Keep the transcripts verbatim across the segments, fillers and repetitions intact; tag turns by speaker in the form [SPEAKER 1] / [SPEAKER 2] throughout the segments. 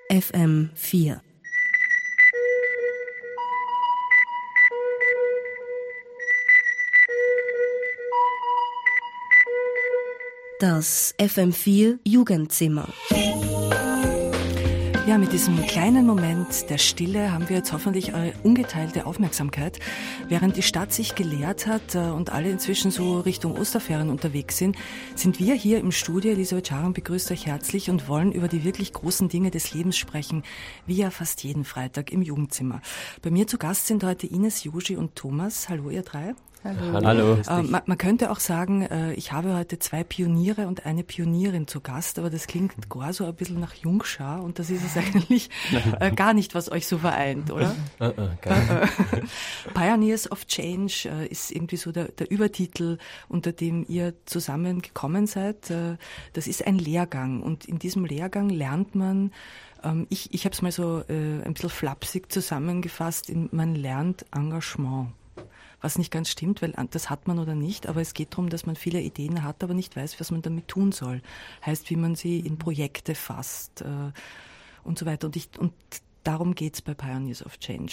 [SPEAKER 1] F M vier. Das F M vier Jugendzimmer. Ja, mit diesem kleinen Moment der Stille haben wir jetzt hoffentlich eure ungeteilte Aufmerksamkeit. Während die Stadt sich geleert hat und alle inzwischen so Richtung Osterferien unterwegs sind, sind wir hier im Studio. Elisabeth Scharan begrüßt euch herzlich und wollen über die wirklich großen Dinge des Lebens sprechen, wie ja fast jeden Freitag im Jugendzimmer. Bei mir zu Gast sind heute Ines, Joshi und Thomas. Hallo ihr drei.
[SPEAKER 2] Hallo. Hallo.
[SPEAKER 1] Äh, man, man könnte auch sagen, äh, ich habe heute zwei Pioniere und eine Pionierin zu Gast, aber das klingt gar so ein bisschen nach Jungschar und das ist es eigentlich äh, gar nicht, was euch so vereint, oder?
[SPEAKER 2] Uh, uh, gar nicht.
[SPEAKER 1] Pioneers of Change äh, ist irgendwie so der, der Übertitel, unter dem ihr zusammengekommen seid. Äh, das ist ein Lehrgang und in diesem Lehrgang lernt man, ähm, ich, ich habe es mal so äh, ein bisschen flapsig zusammengefasst, in, man lernt Engagement. Was nicht ganz stimmt, weil das hat man oder nicht, aber es geht darum, dass man viele Ideen hat, aber nicht weiß, was man damit tun soll. Heißt, wie man sie in Projekte fasst äh, und so weiter. Und, ich, und darum geht's bei Pioneers of Change.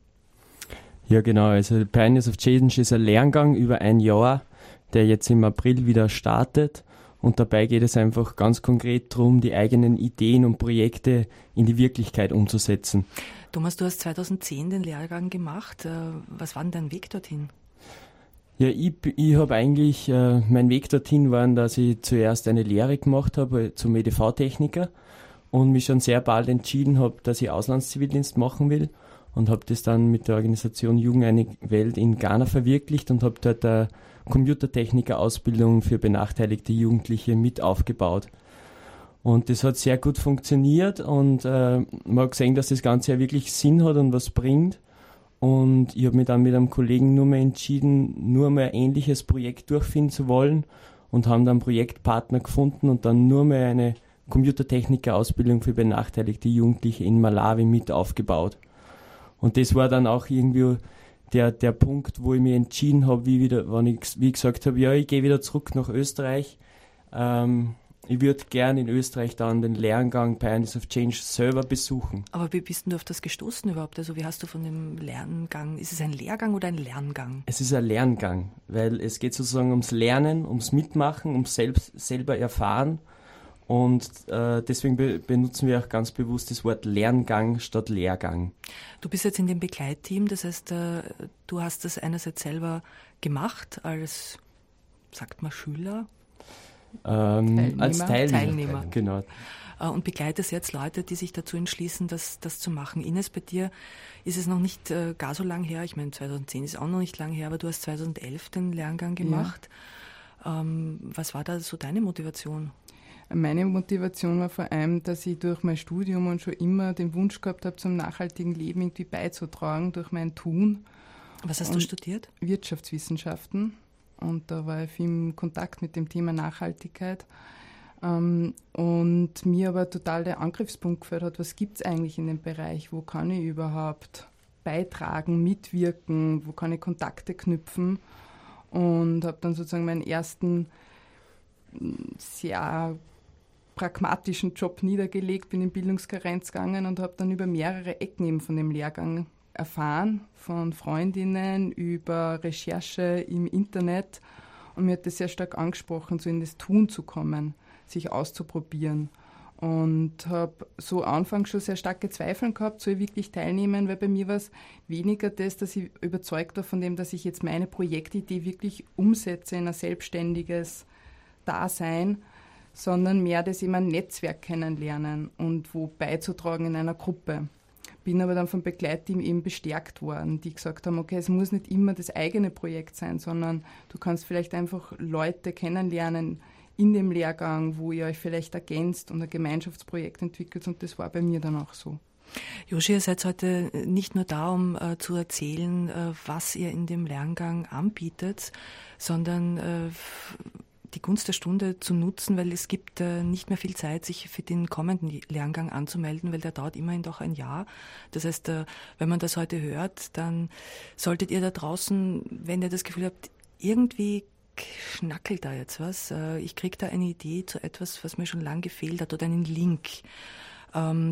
[SPEAKER 2] Ja, genau. Also Pioneers of Change ist ein Lerngang über ein Jahr, der jetzt im April wieder startet. Und dabei geht es einfach ganz konkret darum, die eigenen Ideen und Projekte in die Wirklichkeit umzusetzen.
[SPEAKER 1] Thomas, du hast zweitausendzehn den Lehrgang gemacht. Was war denn dein Weg dorthin?
[SPEAKER 2] Ja, ich, ich habe eigentlich, äh, mein Weg dorthin war, dass ich zuerst eine Lehre gemacht habe zum E D V-Techniker und mich schon sehr bald entschieden habe, dass ich Auslandszivildienst machen will und habe das dann mit der Organisation Jugend eine Welt in Ghana verwirklicht und habe dort eine Computertechniker-Ausbildung für benachteiligte Jugendliche mit aufgebaut. Und das hat sehr gut funktioniert und äh, man hat gesehen, dass das Ganze ja wirklich Sinn hat und was bringt. Und ich habe mich dann mit einem Kollegen nur mehr entschieden, nur mehr ein ähnliches Projekt durchführen zu wollen und haben dann einen Projektpartner gefunden und dann nur mehr eine Computertechniker-Ausbildung für benachteiligte Jugendliche in Malawi mit aufgebaut. Und das war dann auch irgendwie der, der Punkt, wo ich mich entschieden habe, wie, wieder, wenn ich, wie ich gesagt habe, ja, ich gehe wieder zurück nach Österreich. Ähm, Ich würde gerne in Österreich dann den Lehrgang Pioneers of Change selber besuchen.
[SPEAKER 1] Aber wie bist du auf das gestoßen überhaupt? Also wie hast du von dem Lerngang, ist es ein Lehrgang oder ein Lerngang?
[SPEAKER 2] Es ist ein Lerngang, weil es geht sozusagen ums Lernen, ums Mitmachen, ums selbst, selber erfahren. Und äh, deswegen be- benutzen wir auch ganz bewusst das Wort Lerngang statt Lehrgang.
[SPEAKER 1] Du bist jetzt in dem Begleitteam, das heißt, äh, du hast das einerseits selber gemacht als, sagt man, Schüler?
[SPEAKER 2] Ähm,
[SPEAKER 1] Teilnehmer.
[SPEAKER 2] Als Teilnehmer.
[SPEAKER 1] Teilnehmer.
[SPEAKER 2] Genau.
[SPEAKER 1] Und begleitest jetzt Leute, die sich dazu entschließen, das, das zu machen. Ines, bei dir ist es noch nicht äh, gar so lang her. Ich meine, zweitausendzehn ist auch noch nicht lang her, aber du hast zweitausendelf den Lehrgang gemacht. Ja. Ähm, was war da so deine Motivation?
[SPEAKER 3] Meine Motivation war vor allem, dass ich durch mein Studium und schon immer den Wunsch gehabt habe, zum nachhaltigen Leben irgendwie beizutragen durch mein Tun.
[SPEAKER 1] Was hast
[SPEAKER 3] und
[SPEAKER 1] du studiert?
[SPEAKER 3] Wirtschaftswissenschaften. Und da war ich viel im Kontakt mit dem Thema Nachhaltigkeit. Ähm, und mir aber total der Angriffspunkt gefällt hat, was gibt es eigentlich in dem Bereich? Wo kann ich überhaupt beitragen, mitwirken? Wo kann ich Kontakte knüpfen? Und habe dann sozusagen meinen ersten sehr pragmatischen Job niedergelegt, bin in Bildungskarenz gegangen und habe dann über mehrere Ecken eben von dem Lehrgang erfahren, von Freundinnen über Recherche im Internet, und mir hat das sehr stark angesprochen, so in das Tun zu kommen, sich auszuprobieren, und habe so anfangs schon sehr starke Zweifel gehabt, soll ich wirklich teilnehmen, weil bei mir war es weniger das, dass ich überzeugt war von dem, dass ich jetzt meine Projektidee wirklich umsetze in ein selbstständiges Dasein, sondern mehr das eben ein Netzwerk kennenlernen und wo beizutragen in einer Gruppe. Bin aber dann vom Begleitteam eben bestärkt worden, die gesagt haben, okay, es muss nicht immer das eigene Projekt sein, sondern du kannst vielleicht einfach Leute kennenlernen in dem Lehrgang, wo ihr euch vielleicht ergänzt und ein Gemeinschaftsprojekt entwickelt, und das war bei mir dann auch so.
[SPEAKER 1] Joshi, ihr seid heute nicht nur da, um äh, zu erzählen, äh, was ihr in dem Lehrgang anbietet, sondern äh, die Gunst der Stunde zu nutzen, weil es gibt äh, nicht mehr viel Zeit, sich für den kommenden Lehrgang anzumelden, weil der dauert immerhin doch ein Jahr. Das heißt, äh, wenn man das heute hört, dann solltet ihr da draußen, wenn ihr das Gefühl habt, irgendwie schnackelt da jetzt was, äh, ich kriege da eine Idee zu etwas, was mir schon lange gefehlt hat, oder einen Link. Ähm,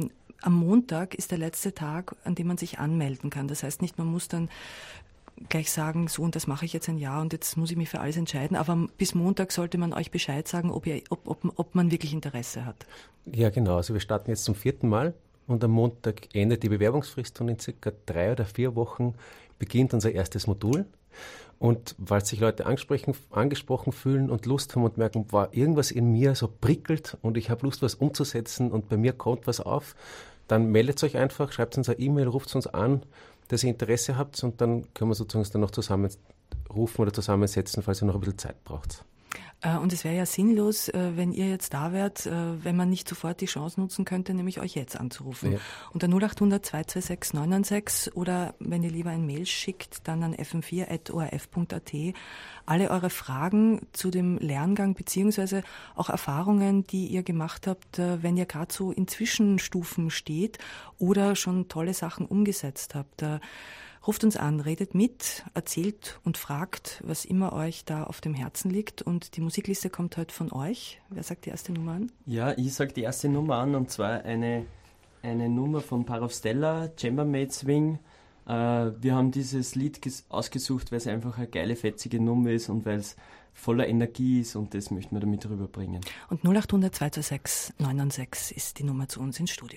[SPEAKER 1] am Montag ist der letzte Tag, an dem man sich anmelden kann. Das heißt nicht, man muss dann gleich sagen, so und das mache ich jetzt ein Jahr und jetzt muss ich mich für alles entscheiden. Aber bis Montag sollte man euch Bescheid sagen, ob, ihr, ob, ob, ob man wirklich Interesse hat.
[SPEAKER 4] Ja, genau. Also wir starten jetzt zum vierten Mal und am Montag endet die Bewerbungsfrist und in circa drei oder vier Wochen beginnt unser erstes Modul. Und weil sich Leute angesprochen fühlen und Lust haben und merken, wow, irgendwas in mir so prickelt und ich habe Lust, was umzusetzen und bei mir kommt was auf, dann meldet euch einfach, schreibt uns eine E-Mail, ruft uns an, dass ihr Interesse habt und dann können wir sozusagen dann noch zusammenrufen oder zusammensetzen, falls ihr noch ein bisschen Zeit braucht.
[SPEAKER 1] Und es wäre ja sinnlos, wenn ihr jetzt da wärt, wenn man nicht sofort die Chance nutzen könnte, nämlich euch jetzt anzurufen. Ja. Unter null acht hundert zwei zwei sechs neun neun sechs oder wenn ihr lieber ein Mail schickt, dann an f m vier at o r f punkt a t. Alle eure Fragen zu dem Lerngang beziehungsweise auch Erfahrungen, die ihr gemacht habt, wenn ihr gerade so in Zwischenstufen steht oder schon tolle Sachen umgesetzt habt. Ruft uns an, redet mit, erzählt und fragt, was immer euch da auf dem Herzen liegt. Und die Musikliste kommt heute von euch. Wer sagt die erste Nummer an?
[SPEAKER 2] Ja, ich sage die erste Nummer an, und zwar eine, eine Nummer von Parovstella, Chambermaid Swing. Äh, wir haben dieses Lied ges- ausgesucht, weil es einfach eine geile, fetzige Nummer ist und weil es voller Energie ist, und das möchten wir damit rüberbringen.
[SPEAKER 1] Und null acht hundert zwei zwei sechs neun neun sechs ist die Nummer zu uns ins Studio.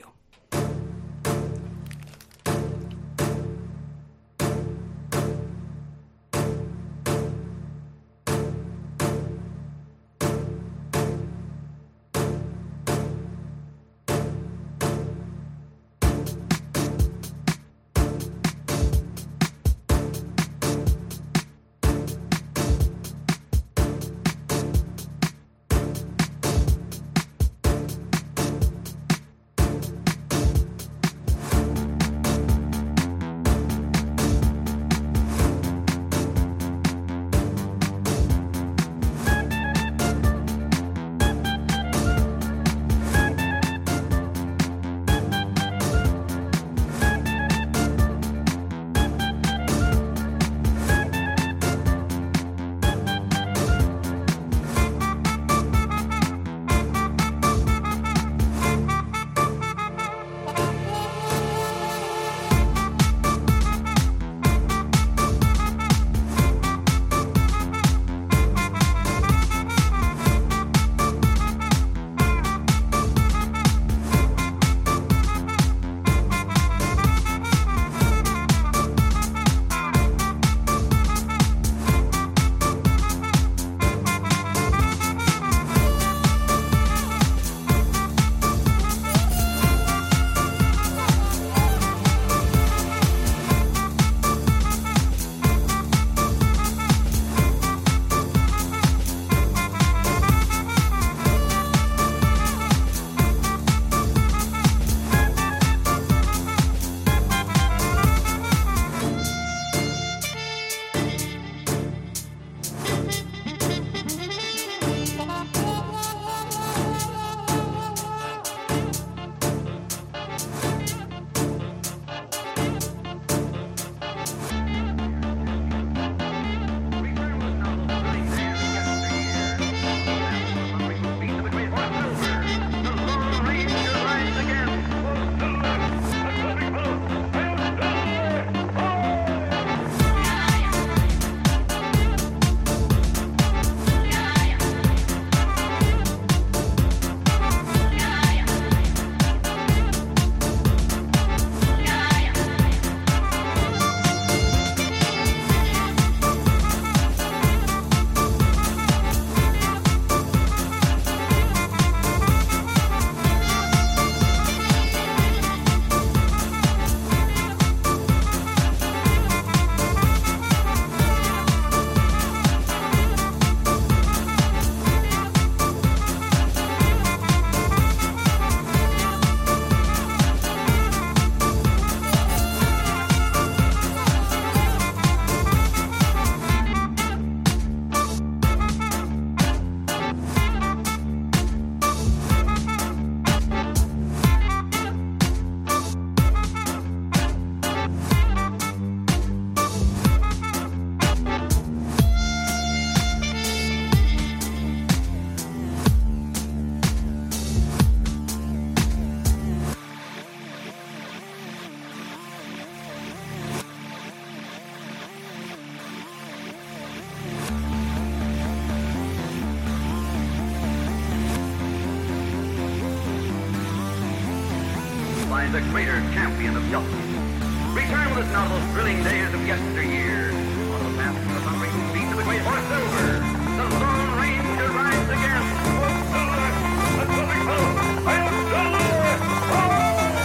[SPEAKER 5] rise a greater champion of youth. Return with us now those thrilling days of yesteryear. On the path to the thundering feet of the great horse silver. The Lone Ranger rides again. Oh, silver! Let's go, big fellow! I am silver! Oh!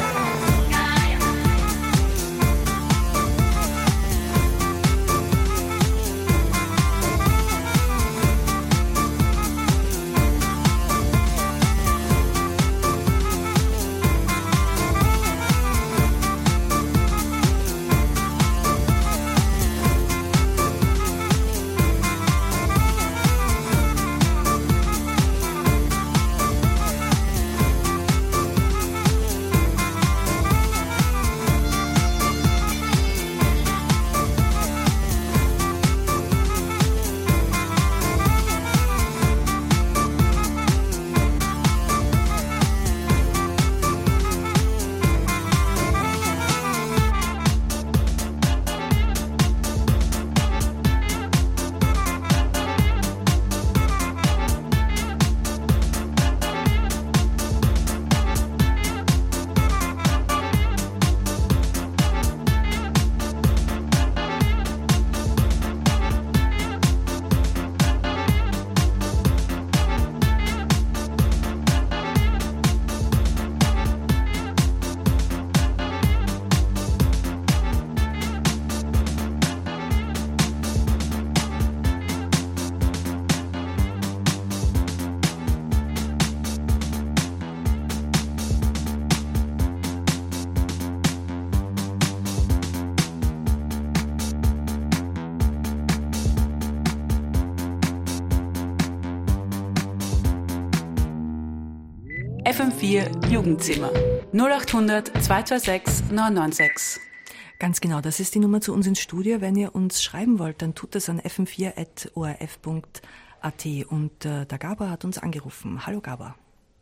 [SPEAKER 6] F M vier Jugendzimmer null acht hundert zwei zwei sechs neun neun sechs.
[SPEAKER 1] Ganz genau, das ist die Nummer zu uns ins Studio. Wenn ihr uns schreiben wollt, dann tut das an f m vier at o r f punkt a t. Und äh, der Gabor hat uns angerufen. Hallo Gabor.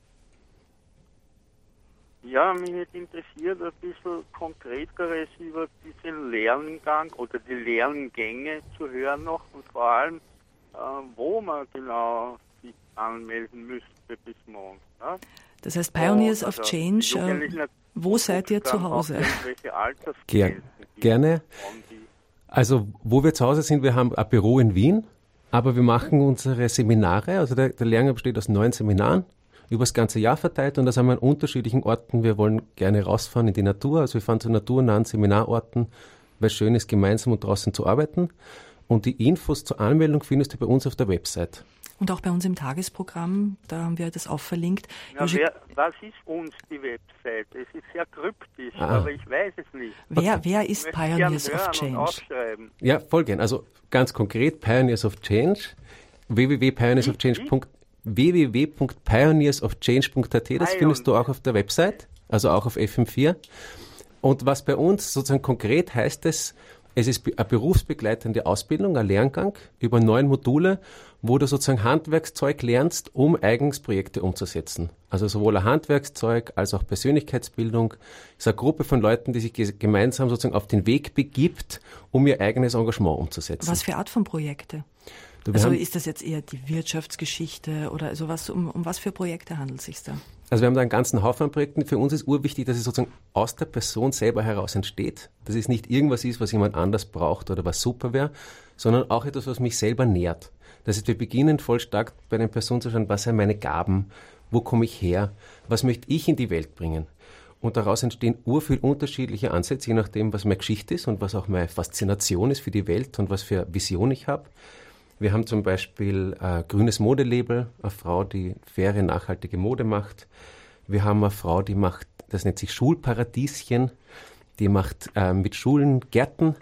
[SPEAKER 7] Ja, mich hätte interessiert, ein bisschen Konkreteres über diesen Lerngang oder die Lerngänge zu hören noch und vor allem, äh, wo man genau sich anmelden müsste bis morgen. Ja?
[SPEAKER 1] Das heißt Pioneers
[SPEAKER 7] oh,
[SPEAKER 1] of
[SPEAKER 7] also
[SPEAKER 1] Change, äh, wo seid ihr zu Hause?
[SPEAKER 4] Ger gerne. Also wo wir zu Hause sind, wir haben ein Büro in Wien, aber wir machen unsere Seminare, also der, der Lehrgang besteht aus neun Seminaren, über das ganze Jahr verteilt und das haben wir an unterschiedlichen Orten. Wir wollen gerne rausfahren in die Natur, also wir fahren zu naturnahen Seminarorten, weil es schön ist, gemeinsam und draußen zu arbeiten. Und die Infos zur Anmeldung findest du bei uns auf der Website.
[SPEAKER 1] Und auch bei uns im Tagesprogramm, da haben wir das auch verlinkt.
[SPEAKER 7] Ja, wer, was ist uns die Website? Es ist sehr kryptisch, ah. aber ich weiß es nicht.
[SPEAKER 1] Wer, okay. wer ist Pioneers of Change?
[SPEAKER 4] Ja, voll gern. Also ganz konkret Pioneers of Change, w w w punkt pioneers of change punkt w w w punkt pioneers of change punkt a t, das findest du auch auf der Website, also auch auf F M vier. Und was bei uns sozusagen konkret heißt es, es ist eine berufsbegleitende Ausbildung, ein Lerngang über neun Module, wo du sozusagen Handwerkszeug lernst, um eigens Projekte umzusetzen. Also sowohl ein Handwerkszeug als auch Persönlichkeitsbildung. Es ist eine Gruppe von Leuten, die sich gemeinsam sozusagen auf den Weg begibt, um ihr eigenes Engagement umzusetzen.
[SPEAKER 1] Was für Art von Projekte? Du, also ist das jetzt eher die Wirtschaftsgeschichte oder sowas, um, um was für Projekte handelt es sich da?
[SPEAKER 4] Also wir haben da einen ganzen Haufen an Projekten. Für uns ist urwichtig, dass es sozusagen aus der Person selber heraus entsteht. Dass es nicht irgendwas ist, was jemand anders braucht oder was super wäre, sondern auch etwas, was mich selber nährt. Das heißt, wir beginnen voll stark bei den Personen zu schauen, was sind meine Gaben, wo komme ich her, was möchte ich in die Welt bringen. Und daraus entstehen urviel unterschiedliche Ansätze, je nachdem, was meine Geschichte ist und was auch meine Faszination ist für die Welt und was für Vision ich habe. Wir haben zum Beispiel ein grünes Modelabel, eine Frau, die faire, nachhaltige Mode macht. Wir haben eine Frau, die macht, das nennt sich Schulparadieschen, die macht äh, mit Schulen Gärten.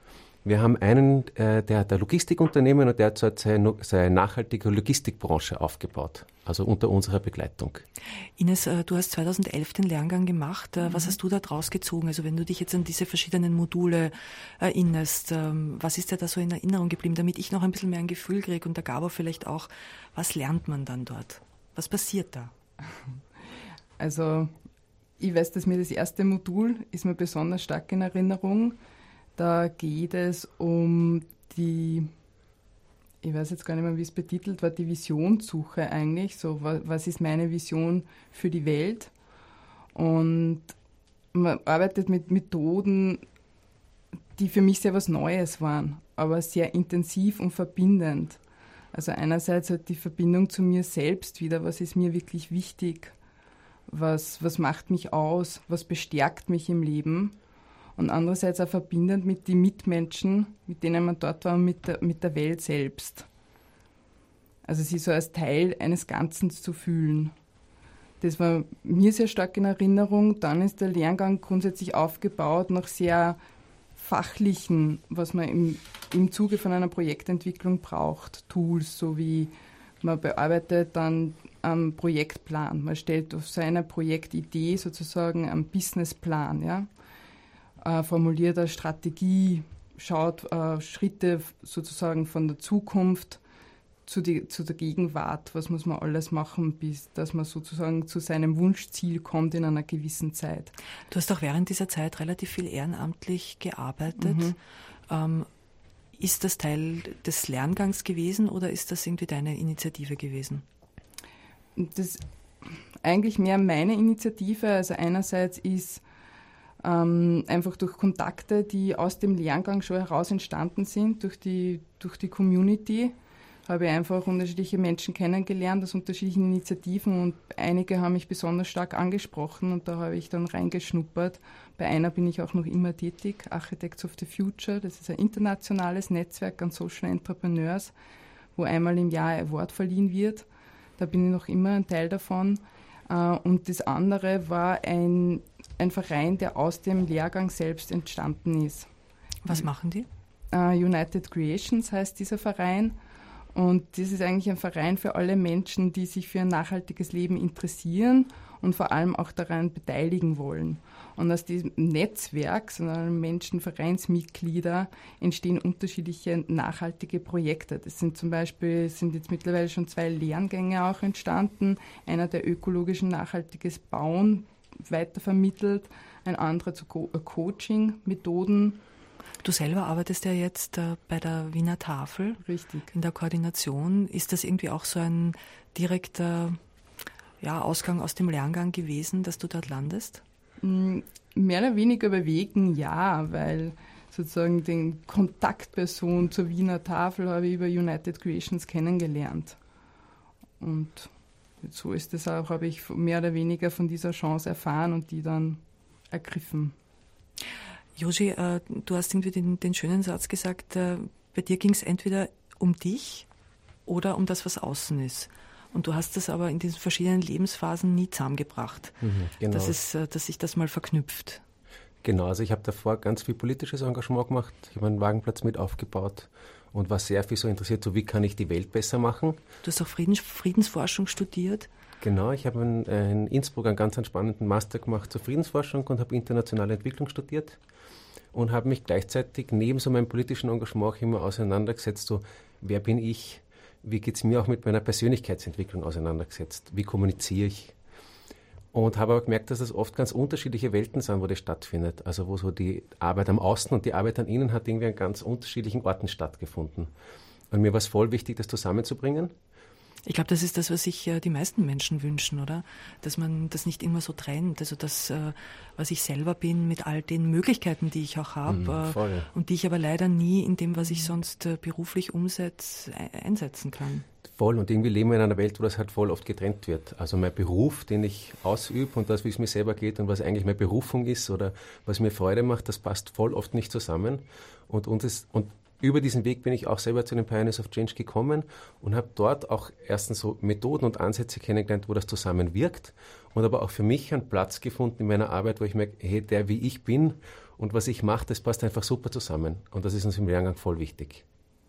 [SPEAKER 4] Wir haben einen, äh, der hat ein Logistikunternehmen und der hat seine, seine nachhaltige Logistikbranche aufgebaut, also unter unserer Begleitung.
[SPEAKER 1] Ines, äh, du hast zweitausendelf den Lehrgang gemacht. Äh, mhm. Was hast du da draus gezogen? Also wenn du dich jetzt an diese verschiedenen Module erinnerst, ähm, was ist dir da so in Erinnerung geblieben, damit ich noch ein bisschen mehr ein Gefühl kriege und der Gabor vielleicht auch, was lernt man dann dort? Was passiert da?
[SPEAKER 3] Also ich weiß, dass mir das erste Modul ist mir besonders stark in Erinnerung. Da geht es um die, ich weiß jetzt gar nicht mehr, wie es betitelt war, die Visionssuche eigentlich. So, was ist meine Vision für die Welt? Und man arbeitet mit Methoden, die für mich sehr was Neues waren, aber sehr intensiv und verbindend. Also einerseits halt die Verbindung zu mir selbst wieder, was ist mir wirklich wichtig, was, was macht mich aus, was bestärkt mich im Leben und andererseits auch verbindend mit den Mitmenschen, mit denen man dort war und mit der, mit der Welt selbst. Also sie so als Teil eines Ganzen zu fühlen. Das war mir sehr stark in Erinnerung. Dann ist der Lehrgang grundsätzlich aufgebaut nach sehr fachlichen, was man im, im Zuge von einer Projektentwicklung braucht. Tools, so wie man bearbeitet dann einen Projektplan. Man stellt auf seiner Projektidee sozusagen einen Businessplan, ja? Äh, formuliert eine Strategie, schaut äh, Schritte sozusagen von der Zukunft Zu, die, zu der Gegenwart, was muss man alles machen, bis dass man sozusagen zu seinem Wunschziel kommt in einer gewissen Zeit.
[SPEAKER 1] Du hast auch während dieser Zeit relativ viel ehrenamtlich gearbeitet. Mhm. Ähm, ist das Teil des Lerngangs gewesen oder ist das irgendwie deine Initiative gewesen?
[SPEAKER 3] Das ist eigentlich mehr meine Initiative. Also einerseits ist ähm, einfach durch Kontakte, die aus dem Lehrgang schon heraus entstanden sind, durch die, durch die Community, habe ich einfach unterschiedliche Menschen kennengelernt aus unterschiedlichen Initiativen und einige haben mich besonders stark angesprochen und da habe ich dann reingeschnuppert. Bei einer bin ich auch noch immer tätig, Architects of the Future, das ist ein internationales Netzwerk an Social Entrepreneurs, wo einmal im Jahr ein Award verliehen wird. Da bin ich noch immer ein Teil davon. Und das andere war ein, ein Verein, der aus dem Lehrgang selbst entstanden ist.
[SPEAKER 1] Was machen die?
[SPEAKER 3] United Creations heißt dieser Verein. Und das ist eigentlich ein Verein für alle Menschen, die sich für ein nachhaltiges Leben interessieren und vor allem auch daran beteiligen wollen. Und aus diesem Netzwerk, sondern Menschen, Vereinsmitglieder, entstehen unterschiedliche nachhaltige Projekte. Das sind zum Beispiel, sind jetzt mittlerweile schon zwei Lerngänge auch entstanden. Einer, der ökologischen nachhaltiges Bauen weitervermittelt, ein anderer zu Co- Coaching-Methoden.
[SPEAKER 1] Du selber arbeitest ja jetzt äh, bei der Wiener Tafel.
[SPEAKER 3] Richtig.
[SPEAKER 1] In der Koordination. Ist das irgendwie auch so ein direkter ja, Ausgang aus dem Lerngang gewesen, dass du dort landest?
[SPEAKER 3] Mm, mehr oder weniger überwegen, ja, weil sozusagen den Kontaktperson zur Wiener Tafel habe ich über United Creations kennengelernt. Und so ist es auch, habe ich mehr oder weniger von dieser Chance erfahren und die dann ergriffen.
[SPEAKER 1] Joshi, äh, du hast irgendwie den, den schönen Satz gesagt, äh, bei dir ging es entweder um dich oder um das, was außen ist. Und du hast das aber in diesen verschiedenen Lebensphasen nie zusammengebracht, mhm, genau. dass, es, äh, dass sich das mal verknüpft.
[SPEAKER 4] Genau, also ich habe davor ganz viel politisches Engagement gemacht. Ich habe einen Wagenplatz mit aufgebaut und war sehr viel so interessiert, so wie kann ich die Welt besser machen.
[SPEAKER 1] Du hast auch Friedens, Friedensforschung studiert.
[SPEAKER 4] Genau, ich habe in, in Innsbruck einen ganz spannenden Master gemacht zur Friedensforschung und habe internationale Entwicklung studiert. Und habe mich gleichzeitig neben so meinem politischen Engagement auch immer auseinandergesetzt, so wer bin ich, wie geht es mir auch mit meiner Persönlichkeitsentwicklung auseinandergesetzt, wie kommuniziere ich. Und habe aber gemerkt, dass das oft ganz unterschiedliche Welten sind, wo das stattfindet. Also wo so die Arbeit am Außen und die Arbeit an Innen hat irgendwie an ganz unterschiedlichen Orten stattgefunden. Und mir war es voll wichtig, das zusammenzubringen.
[SPEAKER 1] Ich glaube, das ist das, was sich äh, die meisten Menschen wünschen, oder? Dass man das nicht immer so trennt. Also das, äh, was ich selber bin, mit all den Möglichkeiten, die ich auch habe
[SPEAKER 4] mhm,
[SPEAKER 1] äh, und die ich aber leider nie in dem, was ich sonst äh, beruflich umsetze, einsetzen kann.
[SPEAKER 4] Voll. Und irgendwie leben wir in einer Welt, wo das halt voll oft getrennt wird. Also mein Beruf, den ich ausübe und das, wie es mir selber geht und was eigentlich meine Berufung ist oder was mir Freude macht, das passt voll oft nicht zusammen. Und, und, es, und über diesen Weg bin ich auch selber zu den Pioneers of Change gekommen und habe dort auch erstens so Methoden und Ansätze kennengelernt, wo das zusammenwirkt und aber auch für mich einen Platz gefunden in meiner Arbeit, wo ich merke, hey, der wie ich bin und was ich mache, das passt einfach super zusammen. Und das ist uns im Lehrgang voll wichtig.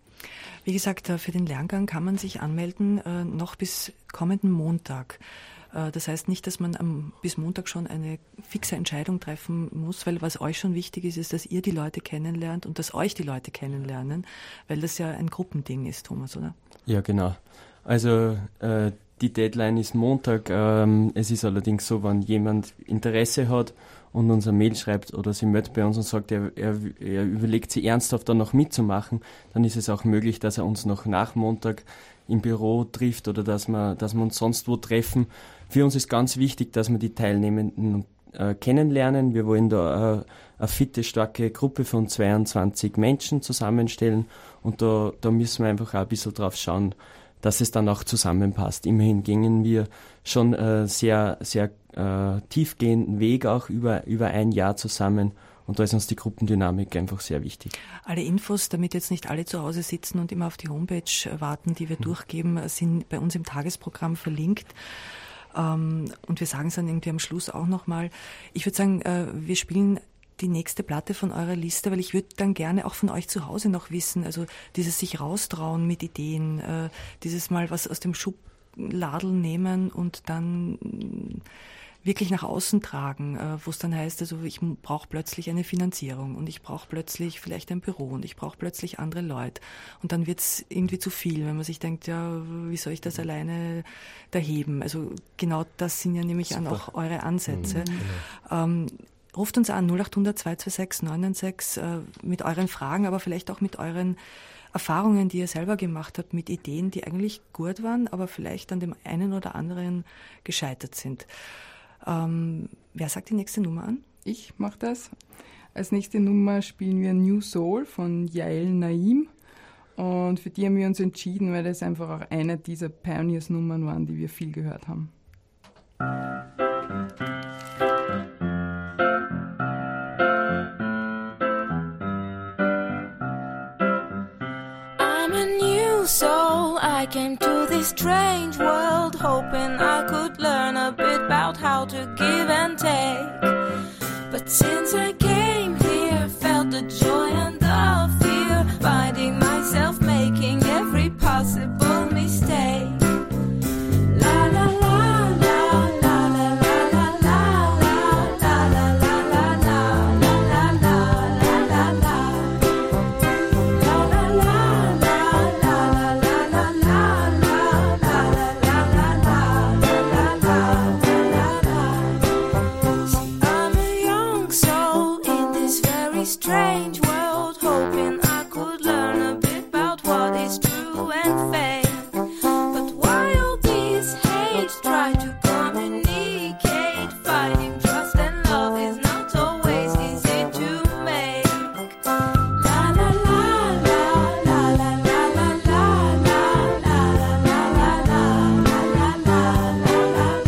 [SPEAKER 1] Wie gesagt, für den Lehrgang kann man sich anmelden, noch bis kommenden Montag. Das heißt nicht, dass man am, bis Montag schon eine fixe Entscheidung treffen muss, weil was euch schon wichtig ist, ist, dass ihr die Leute kennenlernt und dass euch die Leute kennenlernen, weil das ja ein Gruppending ist, Thomas, oder?
[SPEAKER 2] Ja, genau. Also äh, die Deadline ist Montag. Ähm, es ist allerdings so, wenn jemand Interesse hat und uns eine Mail schreibt oder sie meldet bei uns und sagt, er, er, er überlegt sich ernsthaft da noch mitzumachen, dann ist es auch möglich, dass er uns noch nach Montag im Büro trifft oder dass wir, dass wir uns sonst wo treffen. Für uns ist ganz wichtig, dass wir die Teilnehmenden äh, kennenlernen. Wir wollen da äh, eine fitte, starke Gruppe von zweiundzwanzig Menschen zusammenstellen und da, da müssen wir einfach auch ein bisschen drauf schauen, dass es dann auch zusammenpasst. Immerhin gingen wir schon äh, sehr, sehr äh, tiefgehenden Weg auch über, über ein Jahr zusammen. Und da ist uns die Gruppendynamik einfach sehr wichtig.
[SPEAKER 1] Alle Infos, damit jetzt nicht alle zu Hause sitzen und immer auf die Homepage warten, die wir mhm. durchgeben, sind bei uns im Tagesprogramm verlinkt. Ähm, und wir sagen es dann irgendwie am Schluss auch nochmal. Ich würde sagen, äh, wir spielen die nächste Platte von eurer Liste, weil ich würde dann gerne auch von euch zu Hause noch wissen, also dieses sich raustrauen mit Ideen, äh, dieses mal was aus dem Schubladel nehmen und dann wirklich nach außen tragen, wo es dann heißt, also ich brauche plötzlich eine Finanzierung und ich brauche plötzlich vielleicht ein Büro und ich brauche plötzlich andere Leute. Und dann wird es irgendwie zu viel, wenn man sich denkt, ja, wie soll ich das alleine da heben? Also genau das sind ja nämlich Super. An auch eure Ansätze. Mhm, genau. ähm, ruft uns an, null acht hundert zwei zwei sechs neun neun sechs äh, mit euren Fragen, aber vielleicht auch mit euren Erfahrungen, die ihr selber gemacht habt, mit Ideen, die eigentlich gut waren, aber vielleicht an dem einen oder anderen gescheitert sind. Ähm, wer sagt die nächste Nummer an?
[SPEAKER 3] Ich mache das. Als nächste Nummer spielen wir New Soul von Yael Naim. Und für die haben wir uns entschieden, weil das einfach auch eine dieser Pioneers-Nummern waren, die wir viel gehört haben.
[SPEAKER 8] I'm a new soul. I came to this strange world hoping I could learn a bit about how to give and take. But since I came here, felt the joy and the fear, finding myself making every possible mistake. La la la la la la la la la la la la la la la la la. Strange world, hoping I could learn a bit about what is true and fake. But why all this hate? Try to communicate. Finding trust and love is not always easy to make. La la la la la la la la la la la la la la la la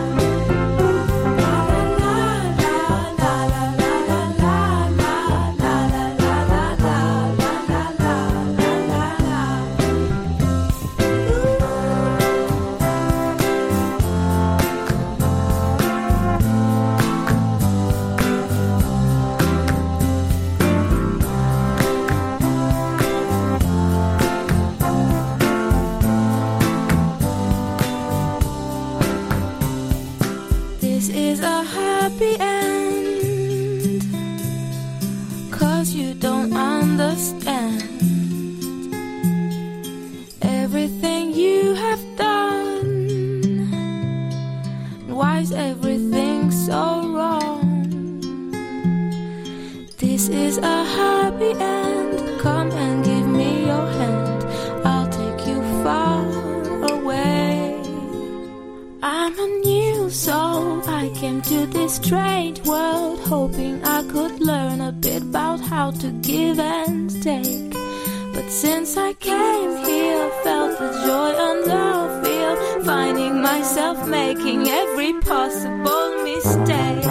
[SPEAKER 8] This is a happy end, 'cause you don't understand everything you have done. Why is everything so wrong? This is a happy end. Come and give me your hand. I'll take you far away. I'm a new soul. I came to this strange world hoping I could learn a bit about how to give and take. But since I came here, felt the joy and the fear, finding myself making every possible mistake.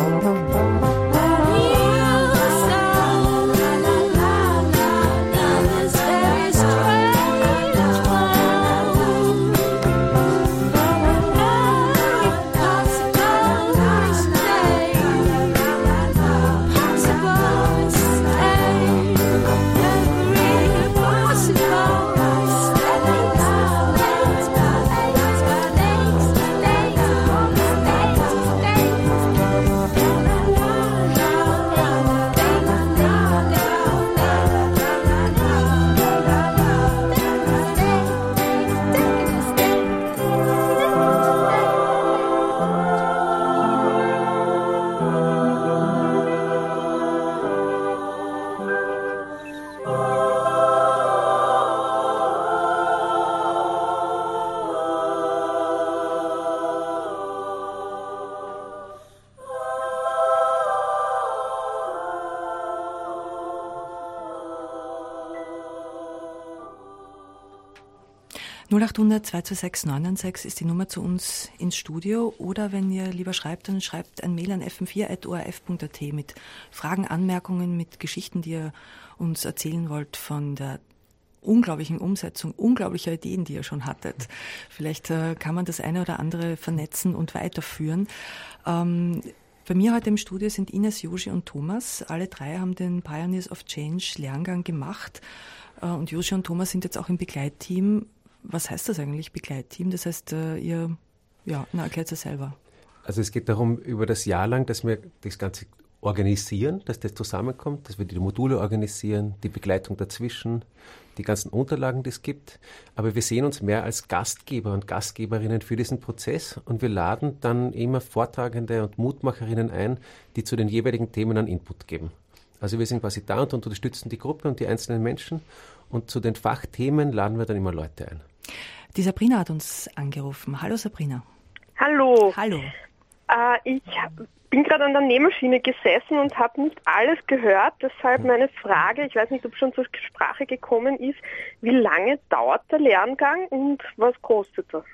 [SPEAKER 1] null acht hundert zwei zwei sechs neun neun sechs ist die Nummer zu uns ins Studio. Oder wenn ihr lieber schreibt, dann schreibt ein Mail an f m vier at o r f punkt a t mit Fragen, Anmerkungen, mit Geschichten, die ihr uns erzählen wollt von der unglaublichen Umsetzung, unglaublicher Ideen, die ihr schon hattet. Vielleicht äh, kann man das eine oder andere vernetzen und weiterführen. Ähm, bei mir heute im Studio sind Ines, Joshi und Thomas. Alle drei haben den Pioneers of Change Lerngang gemacht. Äh, und Joshi und Thomas sind jetzt auch im Begleitteam. Was heißt das eigentlich, Begleitteam? Das heißt, äh, ihr, ja, na, erklärt es selber.
[SPEAKER 4] Also es geht darum, über das Jahr lang, dass wir das Ganze organisieren, dass das zusammenkommt, dass wir die Module organisieren, die Begleitung dazwischen, die ganzen Unterlagen, die es gibt. Aber wir sehen uns mehr als Gastgeber und Gastgeberinnen für diesen Prozess und wir laden dann immer Vortragende und Mutmacherinnen ein, die zu den jeweiligen Themen einen Input geben. Also wir sind quasi da und unterstützen die Gruppe und die einzelnen Menschen und zu den Fachthemen laden wir dann immer Leute ein.
[SPEAKER 1] Die Sabrina hat uns angerufen. Hallo Sabrina.
[SPEAKER 9] Hallo.
[SPEAKER 1] Hallo.
[SPEAKER 9] Äh, ich bin gerade an der Nähmaschine gesessen und habe nicht alles gehört. Deshalb meine Frage, ich weiß nicht, ob schon zur Sprache gekommen ist, wie lange dauert der Lerngang und was kostet er?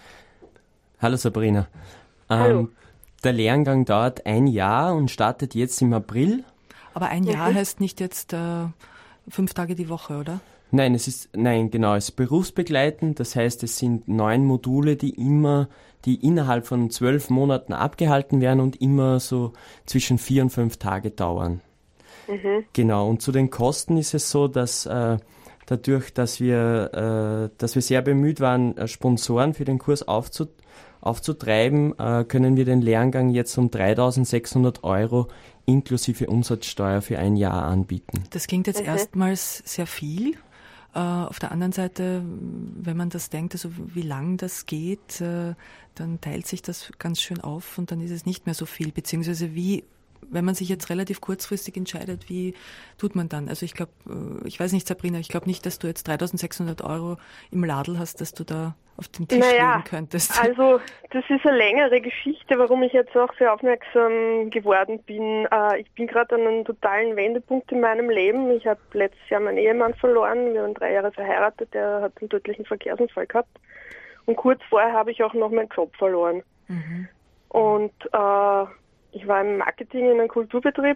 [SPEAKER 2] Hallo Sabrina. Ähm,
[SPEAKER 9] Hallo.
[SPEAKER 2] Der Lerngang dauert ein Jahr und startet jetzt im April.
[SPEAKER 1] Aber ein Jahr
[SPEAKER 9] Mhm.
[SPEAKER 1] heißt nicht jetzt äh, fünf Tage die Woche, oder?
[SPEAKER 2] Nein, es ist, nein, genau, es ist berufsbegleitend. Das heißt, es sind neun Module, die immer, die innerhalb von zwölf Monaten abgehalten werden und immer so zwischen vier und fünf Tage dauern.
[SPEAKER 9] Mhm.
[SPEAKER 2] Genau. Und zu den Kosten ist es so, dass äh, dadurch, dass wir, äh, dass wir sehr bemüht waren, äh, Sponsoren für den Kurs aufzu, aufzutreiben, äh, können wir den Lehrgang jetzt um dreitausendsechshundert Euro inklusive Umsatzsteuer für ein Jahr anbieten.
[SPEAKER 1] Das klingt jetzt
[SPEAKER 9] Mhm.
[SPEAKER 1] erstmals sehr viel. Äh, auf der anderen Seite, wenn man das denkt, also wie lang das geht, äh, dann teilt sich das ganz schön auf und dann ist es nicht mehr so viel. Beziehungsweise wie, wenn man sich jetzt relativ kurzfristig entscheidet, wie tut man dann? Also ich glaube, äh, ich weiß nicht, Sabrina, ich glaube nicht, dass du jetzt dreitausendsechshundert Euro im Ladel hast, dass du da auf den Tisch
[SPEAKER 9] Naja,
[SPEAKER 1] legen könntest.
[SPEAKER 9] Also das ist eine längere Geschichte, warum ich jetzt auch sehr aufmerksam geworden bin. Äh, ich bin gerade an einem totalen Wendepunkt in meinem Leben. Ich habe letztes Jahr meinen Ehemann verloren. Wir waren drei Jahre verheiratet. Der hat einen tödlichen Verkehrsunfall gehabt. Und kurz vorher habe ich auch noch meinen Job verloren.
[SPEAKER 1] Mhm.
[SPEAKER 9] Und äh, ich war im Marketing in einem Kulturbetrieb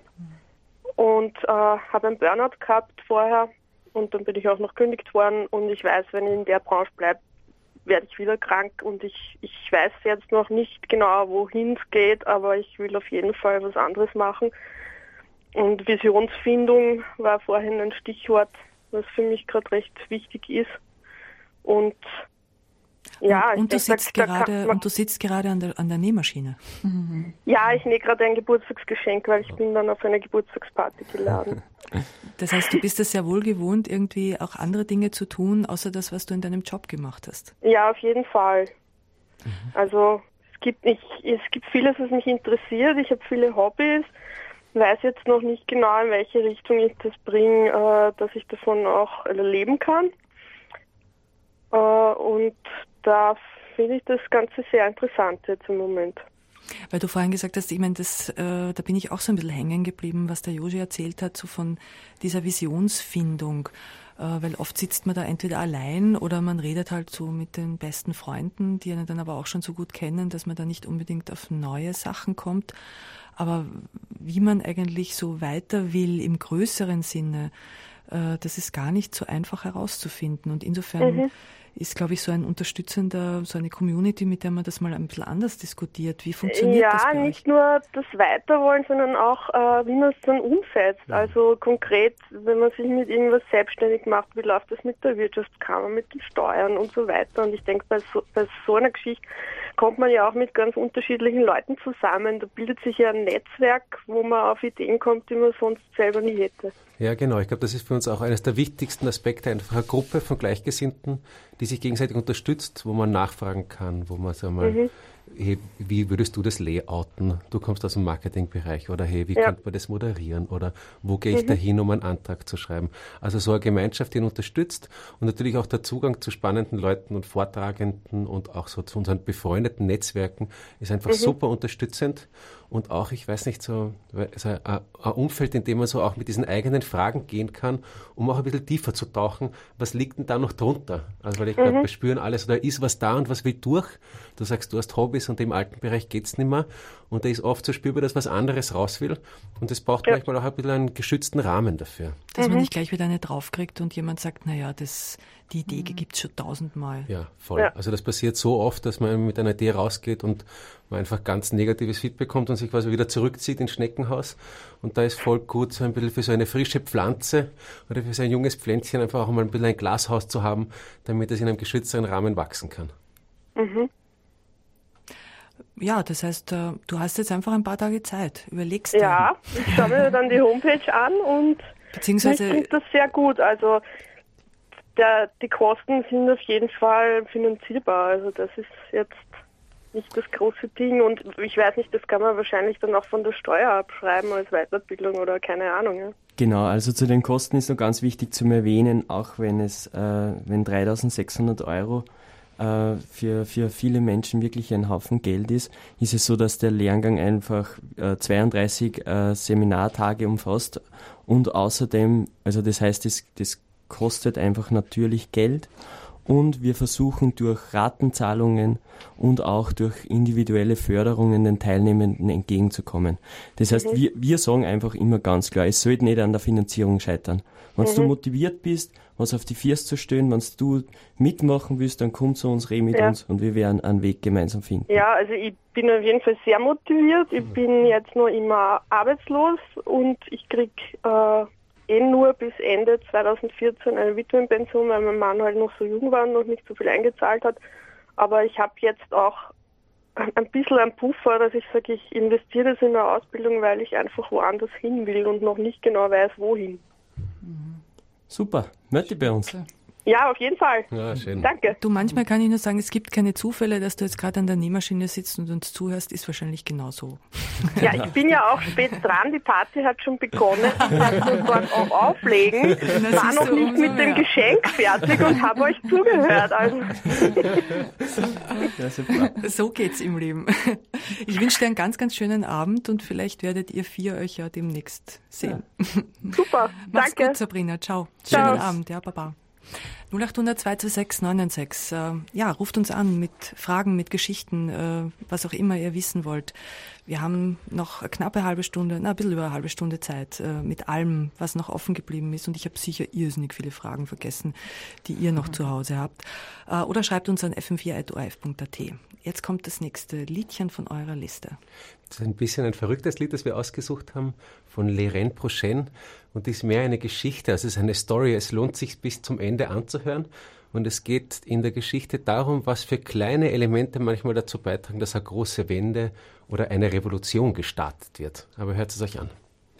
[SPEAKER 9] und äh, habe einen Burnout gehabt vorher. Und dann bin ich auch noch gekündigt worden. Und ich weiß, wenn ich in der Branche bleibe, werde ich wieder krank und ich, ich weiß jetzt noch nicht genau, wohin es geht, aber ich will auf jeden Fall was anderes machen. Und Visionsfindung war vorhin ein Stichwort, was für mich gerade recht wichtig ist. Und ja,
[SPEAKER 1] und, und, du
[SPEAKER 9] ich denke,
[SPEAKER 1] sitzt
[SPEAKER 9] da
[SPEAKER 1] gerade,
[SPEAKER 9] kann man-
[SPEAKER 1] und du sitzt gerade an der, an der Nähmaschine.
[SPEAKER 9] Ja, ich nähe gerade ein Geburtstagsgeschenk, weil ich bin dann auf eine Geburtstagsparty geladen.
[SPEAKER 1] Das heißt, du bist es sehr wohl gewohnt, irgendwie auch andere Dinge zu tun, außer das, was du in deinem Job gemacht hast.
[SPEAKER 9] Ja, auf jeden Fall. Also es gibt nicht, es gibt vieles, was mich interessiert. Ich habe viele Hobbys, weiß jetzt noch nicht genau, in welche Richtung ich das bringe, äh, dass ich davon auch leben kann. Äh, und da finde ich das Ganze sehr interessant jetzt im Moment.
[SPEAKER 1] Weil du vorhin gesagt hast, ich meine, das, äh, da bin ich auch so ein bisschen hängen geblieben, was der Joshi erzählt hat, so von dieser Visionsfindung. Äh, weil oft sitzt man da entweder allein oder man redet halt so mit den besten Freunden, die einen dann aber auch schon so gut kennen, dass man da nicht unbedingt auf neue Sachen kommt. Aber wie man eigentlich so weiter will im größeren Sinne, äh, das ist gar nicht so einfach herauszufinden. Und insofern
[SPEAKER 9] Mhm.
[SPEAKER 1] ist, glaube ich, so ein unterstützender, so eine Community, mit der man das mal ein bisschen anders diskutiert. Wie funktioniert das
[SPEAKER 9] Ja,
[SPEAKER 1] bei
[SPEAKER 9] nicht
[SPEAKER 1] euch?
[SPEAKER 9] nur das Weiterwollen, sondern auch, äh, wie man es dann umsetzt. Also konkret, wenn man sich mit irgendwas selbstständig macht, wie läuft das mit der Wirtschaftskammer, mit den Steuern und so weiter. Und ich denke, bei so, bei so einer Geschichte kommt man ja auch mit ganz unterschiedlichen Leuten zusammen. Da bildet sich ja ein Netzwerk, wo man auf Ideen kommt, die man sonst selber nie hätte.
[SPEAKER 4] Ja, genau. Ich glaube, das ist für uns auch eines der wichtigsten Aspekte, einfach eine Gruppe von Gleichgesinnten, die sich gegenseitig unterstützt, wo man nachfragen kann, wo man so mal
[SPEAKER 9] Mhm.
[SPEAKER 4] hey, wie würdest du das layouten? Du kommst aus dem Marketingbereich oder hey, wie ja. könnte man das moderieren oder wo gehe ich mhm. da hin, um einen Antrag zu schreiben? Also so eine Gemeinschaft, die ihn unterstützt und natürlich auch der Zugang zu spannenden Leuten und Vortragenden und auch so zu unseren befreundeten Netzwerken ist einfach mhm. super unterstützend und auch, ich weiß nicht, so also ein, ein Umfeld, in dem man so auch mit diesen eigenen Fragen gehen kann, um auch ein bisschen tiefer zu tauchen. Was liegt denn da noch drunter? Also weil ich glaube, wir spüren alles, da ist was da und was will durch. Du sagst, du hast Hobbys und im alten Bereich geht's nicht mehr. Und da ist oft so spürbar, dass was anderes raus will. Und es braucht ja. manchmal auch ein bisschen einen geschützten Rahmen dafür.
[SPEAKER 1] Dass mhm. man nicht gleich wieder eine draufkriegt und jemand sagt, naja, das, die Idee mhm. gibt's schon tausendmal.
[SPEAKER 4] Ja, voll. Ja. Also das passiert so oft, dass man mit einer Idee rausgeht und man einfach ganz negatives Feedback bekommt und sich quasi wieder zurückzieht ins Schneckenhaus. Und da ist voll gut, so ein bisschen für so eine frische Pflanze oder für so ein junges Pflänzchen einfach auch mal ein bisschen ein Glashaus zu haben, damit es in einem geschützteren Rahmen wachsen kann.
[SPEAKER 9] Mhm.
[SPEAKER 1] Ja, das heißt, du hast jetzt einfach ein paar Tage Zeit. Überlegst du.
[SPEAKER 9] Ja, ich schaue mir dann die Homepage an und
[SPEAKER 1] Beziehungsweise,
[SPEAKER 9] ich finde das sehr gut. Also der, die Kosten sind auf jeden Fall finanzierbar. Also das ist jetzt nicht das große Ding. Und ich weiß nicht, das kann man wahrscheinlich dann auch von der Steuer abschreiben als Weiterbildung oder keine Ahnung. Ja.
[SPEAKER 2] Genau, also zu den Kosten ist noch ganz wichtig zu erwähnen, auch wenn es, äh, wenn dreitausendsechshundert Euro für, für viele Menschen wirklich ein Haufen Geld ist, ist es so, dass der Lehrgang einfach äh, zweiunddreißig äh, Seminartage umfasst und außerdem, also das heißt, das, das kostet einfach natürlich Geld und wir versuchen durch Ratenzahlungen und auch durch individuelle Förderungen den Teilnehmenden entgegenzukommen. Das heißt, mhm. wir, wir sagen einfach immer ganz klar, es sollte nicht an der Finanzierung scheitern. Wenn mhm. du motiviert bist, was auf die Füße zu stellen, wenn du mitmachen willst, dann komm zu uns, red mit ja. uns und wir werden einen Weg gemeinsam finden.
[SPEAKER 9] Ja, also ich bin auf jeden Fall sehr motiviert. Ich mhm. bin jetzt noch immer arbeitslos und ich krieg äh, eh nur bis Ende zweitausendvierzehn eine Witwenpension, weil mein Mann halt noch so jung war und noch nicht so viel eingezahlt hat. Aber ich habe jetzt auch ein bisschen einen Puffer, dass ich sage, ich investiere das in eine Ausbildung, weil ich einfach woanders hin will und noch nicht genau weiß, wohin.
[SPEAKER 2] Super, melde dich bei uns.
[SPEAKER 9] Ja, auf jeden Fall.
[SPEAKER 4] Ja, schön.
[SPEAKER 9] Danke.
[SPEAKER 1] Du, manchmal kann ich nur sagen, es gibt keine Zufälle, dass du jetzt gerade an der Nähmaschine sitzt und uns zuhörst, ist wahrscheinlich genauso.
[SPEAKER 9] Ja, ich bin ja auch spät dran, die Party hat schon begonnen, ich werde sofort auch auflegen, war noch nicht mit dem Geschenk fertig und habe euch zugehört. Also.
[SPEAKER 2] Ja, super.
[SPEAKER 1] So geht's im Leben. Ich wünsche dir einen ganz, ganz schönen Abend und vielleicht werdet ihr vier euch ja demnächst sehen.
[SPEAKER 9] Ja. Super,
[SPEAKER 1] Mach's
[SPEAKER 9] danke.
[SPEAKER 1] gut, Sabrina, ciao.
[SPEAKER 9] Ciao.
[SPEAKER 1] Schönen Abend, ja, baba. null acht hundert zwei zwei sechs neun neun sechs. Äh, ja, ruft uns an mit Fragen, mit Geschichten, äh, was auch immer ihr wissen wollt. Wir haben noch eine knappe halbe Stunde, na, ein bisschen über eine halbe Stunde Zeit äh, mit allem, was noch offen geblieben ist. Und ich habe sicher irrsinnig viele Fragen vergessen, die ihr noch mhm. zu Hause habt. Äh, oder schreibt uns an f m vier at o r f punkt a t. Jetzt kommt das nächste Liedchen von eurer Liste.
[SPEAKER 4] Das ist ein bisschen ein verrücktes Lied, das wir ausgesucht haben, von Leraine Prochaine. Und ist mehr eine Geschichte, also es ist eine Story. Es lohnt sich bis zum Ende anzuhören. Und es geht in der Geschichte darum, was für kleine Elemente manchmal dazu beitragen, dass eine große Wende oder eine Revolution gestartet wird. Aber hört es euch an.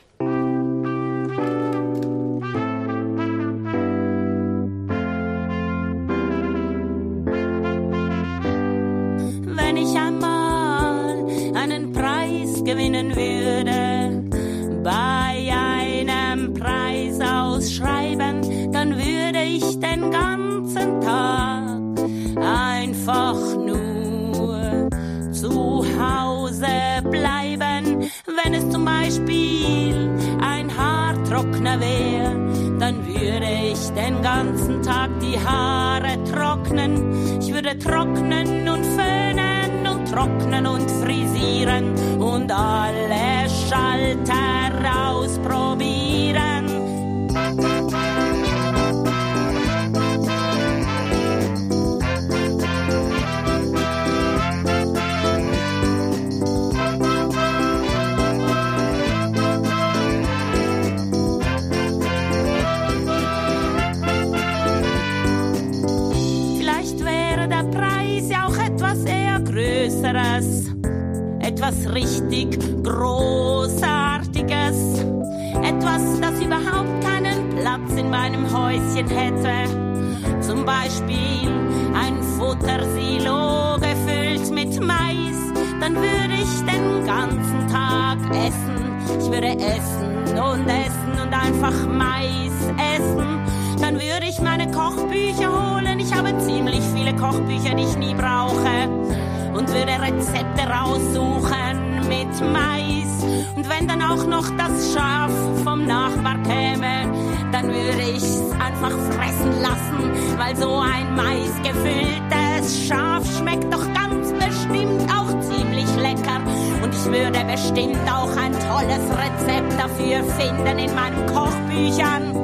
[SPEAKER 8] Wenn ich einmal einen Preis gewinnen würde, bei einem Preisausschreiben, dann würde ich den ganzen Tag einfach nur zu Hause bleiben. Wenn es zum Beispiel ein Haartrockner wäre, dann würde ich den ganzen Tag die Haare trocknen. Ich würde trocknen und föhnen und trocknen und frisieren und alle Schalter ausprobieren. Größeres, etwas richtig Großartiges, etwas, das überhaupt keinen Platz in meinem Häuschen hätte. Zum Beispiel ein Futtersilo gefüllt mit Mais, dann würde ich den ganzen Tag essen. Ich würde essen und essen und einfach Mais essen. Dann würde ich meine Kochbücher holen. Ich habe ziemlich viele Kochbücher, die ich nie brauche. Und würde Rezepte raussuchen mit Mais. Und wenn dann auch noch das Schaf vom Nachbar käme, dann würde ich's einfach fressen lassen, weil so ein maisgefülltes Schaf schmeckt doch ganz bestimmt auch ziemlich lecker. Und ich würde bestimmt auch ein tolles Rezept dafür finden in meinen Kochbüchern.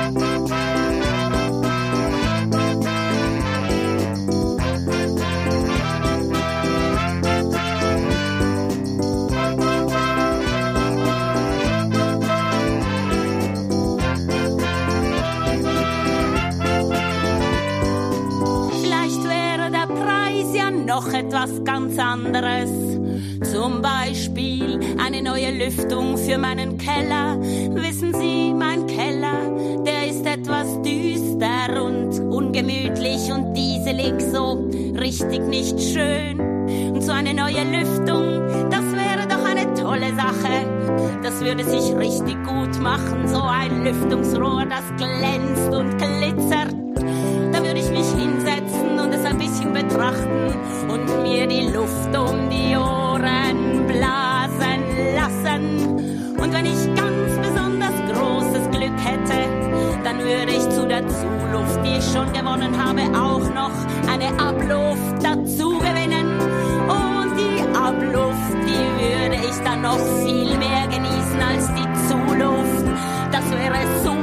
[SPEAKER 8] Noch etwas ganz anderes, zum Beispiel eine neue Lüftung für meinen Keller. Wissen Sie, mein Keller, der ist etwas düster und ungemütlich und dieselig, so richtig nicht schön. Und so eine neue Lüftung, das wäre doch eine tolle Sache. Das würde sich richtig gut machen, so ein Lüftungsrohr, das glänzt und glitzert. Da würde ich mich hinsetzen und es ein bisschen betrachten und mir die Luft um die Ohren blasen lassen. Und wenn ich ganz besonders großes Glück hätte, dann würde ich zu der Zuluft, die ich schon gewonnen habe, auch noch eine Abluft dazu gewinnen. Und die Abluft, die würde ich dann noch viel mehr genießen als die Zuluft. Das wäre super.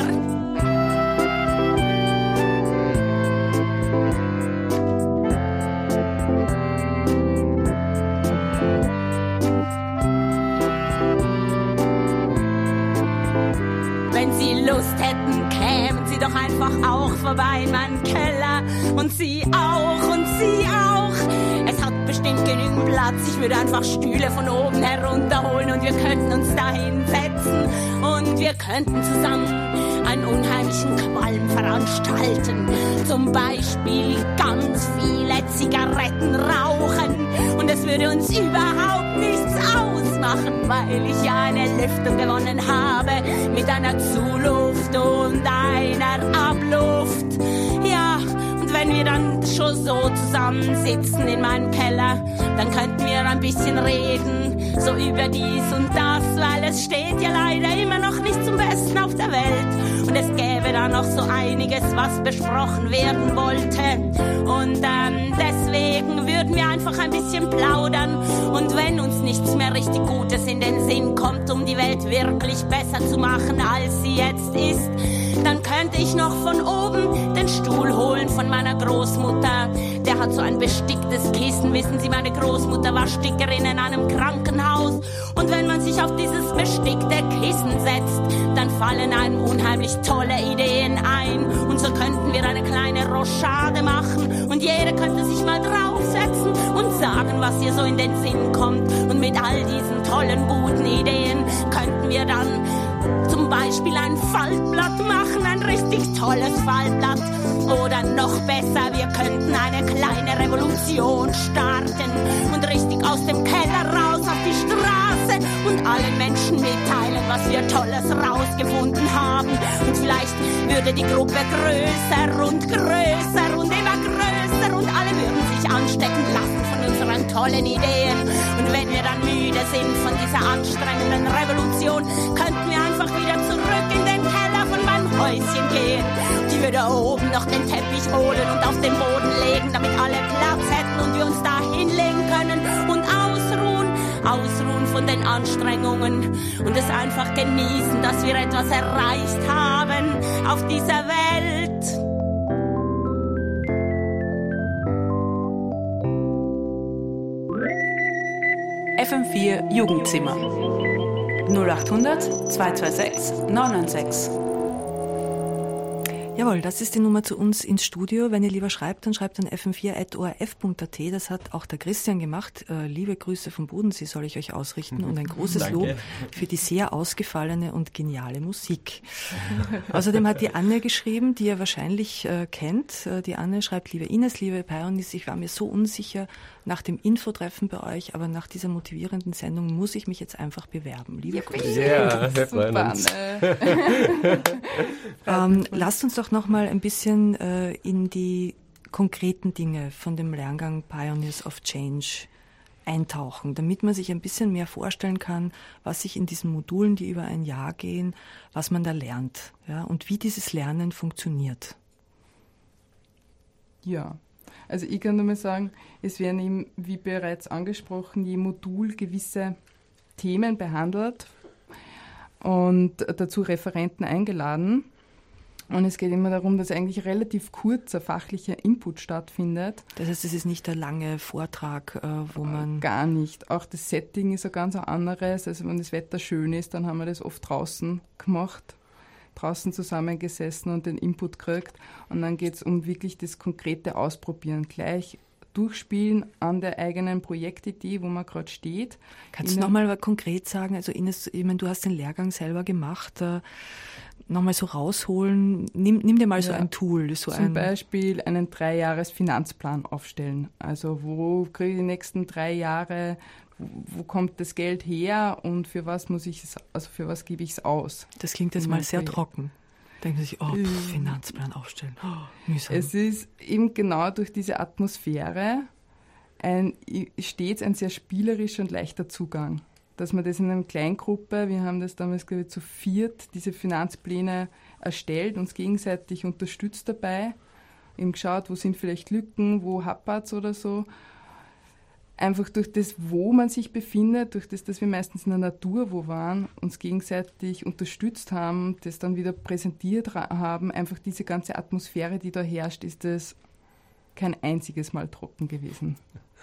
[SPEAKER 8] Lust hätten, kämen Sie doch einfach auch vorbei in meinen Keller. Und Sie auch, und Sie auch. Es hat bestimmt genügend Platz. Ich würde einfach Stühle von oben herunterholen und wir könnten uns da hinsetzen. Und wir könnten zusammen einen unheimlichen Qualm veranstalten. Zum Beispiel ganz viele Zigaretten rauchen. Und es würde uns überhaupt nichts ausmachen, weil ich ja eine Lüftung gewonnen habe mit einer Zuluft und einer Abluft. Ja, und wenn wir dann schon so zusammensitzen in meinem Keller, dann könnten wir ein bisschen reden, so über dies und das, weil es steht ja leider immer noch nicht zum Besten auf der Welt. Und es gäbe da noch so einiges, was besprochen werden wollte. Und ähm, deswegen würden wir einfach ein bisschen plaudern. Und wenn uns nichts mehr richtig Gutes in den Sinn kommt, um die Welt wirklich besser zu machen, als sie jetzt ist, dann könnte ich noch von oben den Stuhl holen von meiner Großmutter. Der hat so ein besticktes Kissen. Wissen Sie, meine Großmutter war Stickerin in einem Krankenhaus. Und wenn man sich auf dieses bestickte Kissen setzt, dann fallen einem unheimlich tolle Ideen ein. Und so könnten wir eine kleine Rochade machen. Und jeder könnte sich mal draufsetzen und sagen, was ihr so in den Sinn kommt. Und mit all diesen tollen, guten Ideen könnten wir dann zum Beispiel ein Faltblatt machen, ein richtig tolles Faltblatt. Oder noch besser, wir könnten eine kleine Revolution starten und richtig aus dem Keller raus auf die Straße und allen Menschen mitteilen, was wir Tolles rausgefunden haben. Und vielleicht würde die Gruppe größer und größer und immer größer und alle würden sich anstecken lassen von unseren tollen Ideen. Und wenn wir dann müde sind von dieser anstrengenden Revolution, könnten wir einfach wieder zurück in den Keller von meinem Häuschen gehen. Die würde oben noch den Teppich holen und auf den Boden legen, damit alle Platz hätten und wir uns da hinlegen können und ausruhen, ausruhen von den Anstrengungen und es einfach genießen, dass wir etwas erreicht haben auf dieser Welt.
[SPEAKER 6] F M vier Jugendzimmer null acht hundert zwei zwei sechs neun neun sechs.
[SPEAKER 1] Jawohl, das ist die Nummer zu uns ins Studio. Wenn ihr lieber schreibt, dann schreibt an f m vier at o r f punkt a t. Das hat auch der Christian gemacht. Äh, liebe Grüße vom Bodensee soll ich euch ausrichten und ein großes Lob für die sehr ausgefallene und geniale Musik. Außerdem hat die Anne geschrieben, die ihr wahrscheinlich äh, kennt. Äh, die Anne schreibt, liebe Ines, liebe Pioneers, ich war mir so unsicher nach dem Infotreffen bei euch, aber nach dieser motivierenden Sendung muss ich mich jetzt einfach bewerben. Liebe Grüße.
[SPEAKER 4] Ja, wir freuen uns.
[SPEAKER 1] ähm, lasst uns doch noch mal ein bisschen äh, in die konkreten Dinge von dem Lerngang Pioneers of Change eintauchen, damit man sich ein bisschen mehr vorstellen kann, was sich in diesen Modulen, die über ein Jahr gehen, was man da lernt, ja, und wie dieses Lernen funktioniert.
[SPEAKER 3] Ja, also ich kann nur mal sagen, es werden eben, wie bereits angesprochen, je Modul gewisse Themen behandelt und dazu Referenten eingeladen. Und es geht immer darum, dass eigentlich relativ kurzer fachlicher Input stattfindet.
[SPEAKER 1] Das heißt, es ist nicht der lange Vortrag, äh, wo man...
[SPEAKER 3] Gar nicht. Auch das Setting ist ein ganz anderes. Also wenn das Wetter schön ist, dann haben wir das oft draußen gemacht, draußen zusammengesessen und den Input gekriegt. Und dann geht es um wirklich das konkrete Ausprobieren. Gleich durchspielen an der eigenen Projektidee, wo man gerade steht.
[SPEAKER 1] Kannst du nochmal konkret sagen, also Ines, ich meine, du hast den Lehrgang selber gemacht, äh, nochmal so rausholen, nimm, nimm dir mal ja, so ein Tool. So
[SPEAKER 3] zum
[SPEAKER 1] ein
[SPEAKER 3] Beispiel einen Dreijahres-Finanzplan aufstellen. Also wo kriege ich die nächsten drei Jahre, wo, wo kommt das Geld her und für was muss ich es, also für was gebe ich es aus?
[SPEAKER 1] Das klingt jetzt mal sehr Projekt. trocken. Denken Sie sich, oh, pff, Finanzplan aufstellen, oh, mühsam.
[SPEAKER 3] Es ist eben genau durch diese Atmosphäre ein, stets ein sehr spielerischer und leichter Zugang. Dass man das in einer Kleingruppe, wir haben das damals, glaube ich, zu viert, diese Finanzpläne erstellt, uns gegenseitig unterstützt dabei, eben geschaut, wo sind vielleicht Lücken, wo hapert's oder so. Einfach durch das, wo man sich befindet, durch das, dass wir meistens in der Natur wo waren, uns gegenseitig unterstützt haben, das dann wieder präsentiert haben, einfach diese ganze Atmosphäre, die da herrscht, ist das kein einziges Mal trocken gewesen.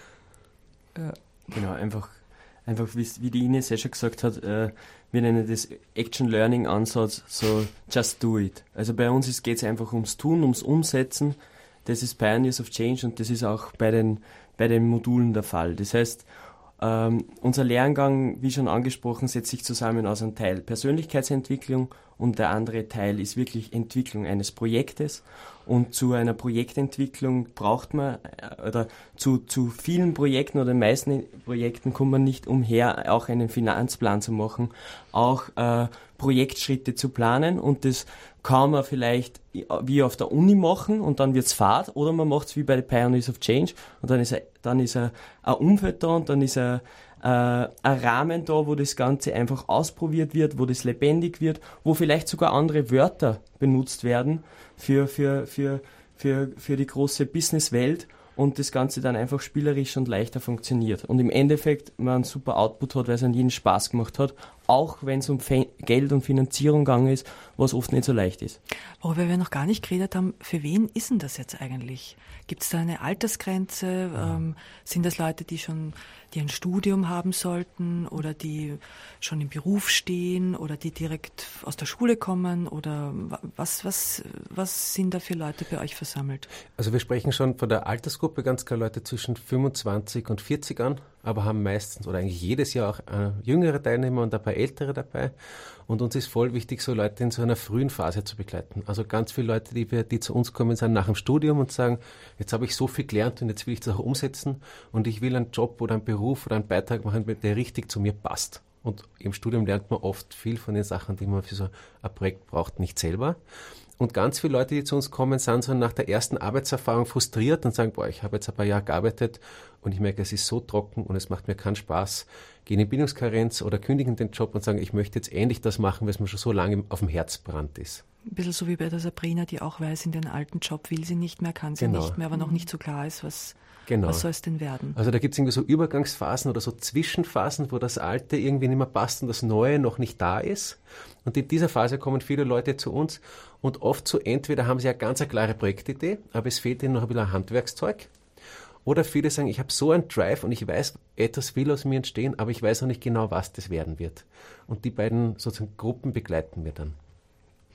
[SPEAKER 2] Ja. Genau, einfach Einfach wie, wie die Ines ja schon gesagt hat, äh, wir nennen das Action-Learning-Ansatz, so just do it. Also bei uns geht es einfach ums Tun, ums Umsetzen. Das ist Pioneers of Change und das ist auch bei den, bei den Modulen der Fall. Das heißt, ähm, unser Lerngang, wie schon angesprochen, setzt sich zusammen aus einem Teil Persönlichkeitsentwicklung und der andere Teil ist wirklich Entwicklung eines Projektes. Und zu einer Projektentwicklung braucht man, oder zu, zu vielen Projekten oder den meisten Projekten kommt man nicht umher, auch einen Finanzplan zu machen, auch äh, Projektschritte zu planen und das kann man vielleicht wie auf der Uni machen und dann wird's Fahrt oder man macht's wie bei den Pioneers of Change und dann ist er, dann ist er ein Umfeld da und dann ist er äh, ein Rahmen da, wo das Ganze einfach ausprobiert wird, wo das lebendig wird, wo vielleicht sogar andere Wörter benutzt werden für, für, für, für, für die große Businesswelt und das Ganze dann einfach spielerisch und leichter funktioniert. Und im Endeffekt man einen super Output hat, weil es an jeden Spaß gemacht hat, auch wenn es um Fe- Geld und Finanzierung gegangen ist, was oft nicht so leicht ist.
[SPEAKER 1] Worüber wir noch gar nicht geredet haben, für wen ist denn das jetzt eigentlich? Gibt es da eine Altersgrenze? Ja. Ähm, sind das Leute, die schon die ein Studium haben sollten oder die schon im Beruf stehen oder die direkt aus der Schule kommen? Oder was, was, was sind da für Leute bei euch versammelt?
[SPEAKER 4] Also wir sprechen schon von der Altersgruppe ganz klar Leute zwischen fünfundzwanzig und vierzig an, aber haben meistens oder eigentlich jedes Jahr auch äh, jüngere Teilnehmer und ein paar ältere dabei. Und uns ist voll wichtig, so Leute in so einer frühen Phase zu begleiten. Also ganz viele Leute, die, wir, die zu uns kommen, sind nach dem Studium und sagen, jetzt habe ich so viel gelernt und jetzt will ich das auch umsetzen und ich will einen Job oder einen Beruf oder einen Beitrag machen, der richtig zu mir passt. Und im Studium lernt man oft viel von den Sachen, die man für so ein Projekt braucht, nicht selber. Und ganz viele Leute, die zu uns kommen, sind so nach der ersten Arbeitserfahrung frustriert und sagen, boah, ich habe jetzt ein paar Jahre gearbeitet und ich merke, es ist so trocken und es macht mir keinen Spaß, gehen in Bildungskarenz oder kündigen den Job und sagen, ich möchte jetzt endlich das machen, was mir schon so lange auf dem Herz brennt ist.
[SPEAKER 1] Ein bisschen so wie bei der Sabrina, die auch weiß, in den alten Job will sie nicht mehr, kann sie
[SPEAKER 4] genau.
[SPEAKER 1] nicht mehr, aber noch nicht so klar ist, was,
[SPEAKER 4] genau.
[SPEAKER 1] was soll es denn werden.
[SPEAKER 4] Also da gibt es irgendwie so Übergangsphasen oder so Zwischenphasen, wo das Alte irgendwie nicht mehr passt und das Neue noch nicht da ist. Und in dieser Phase kommen viele Leute zu uns und oft so, entweder haben sie eine ganz eine klare Projektidee, aber es fehlt ihnen noch ein bisschen Handwerkszeug. Oder viele sagen, ich habe so einen Drive und ich weiß, etwas will aus mir entstehen, aber ich weiß noch nicht genau, was das werden wird. Und die beiden sozusagen Gruppen begleiten wir dann.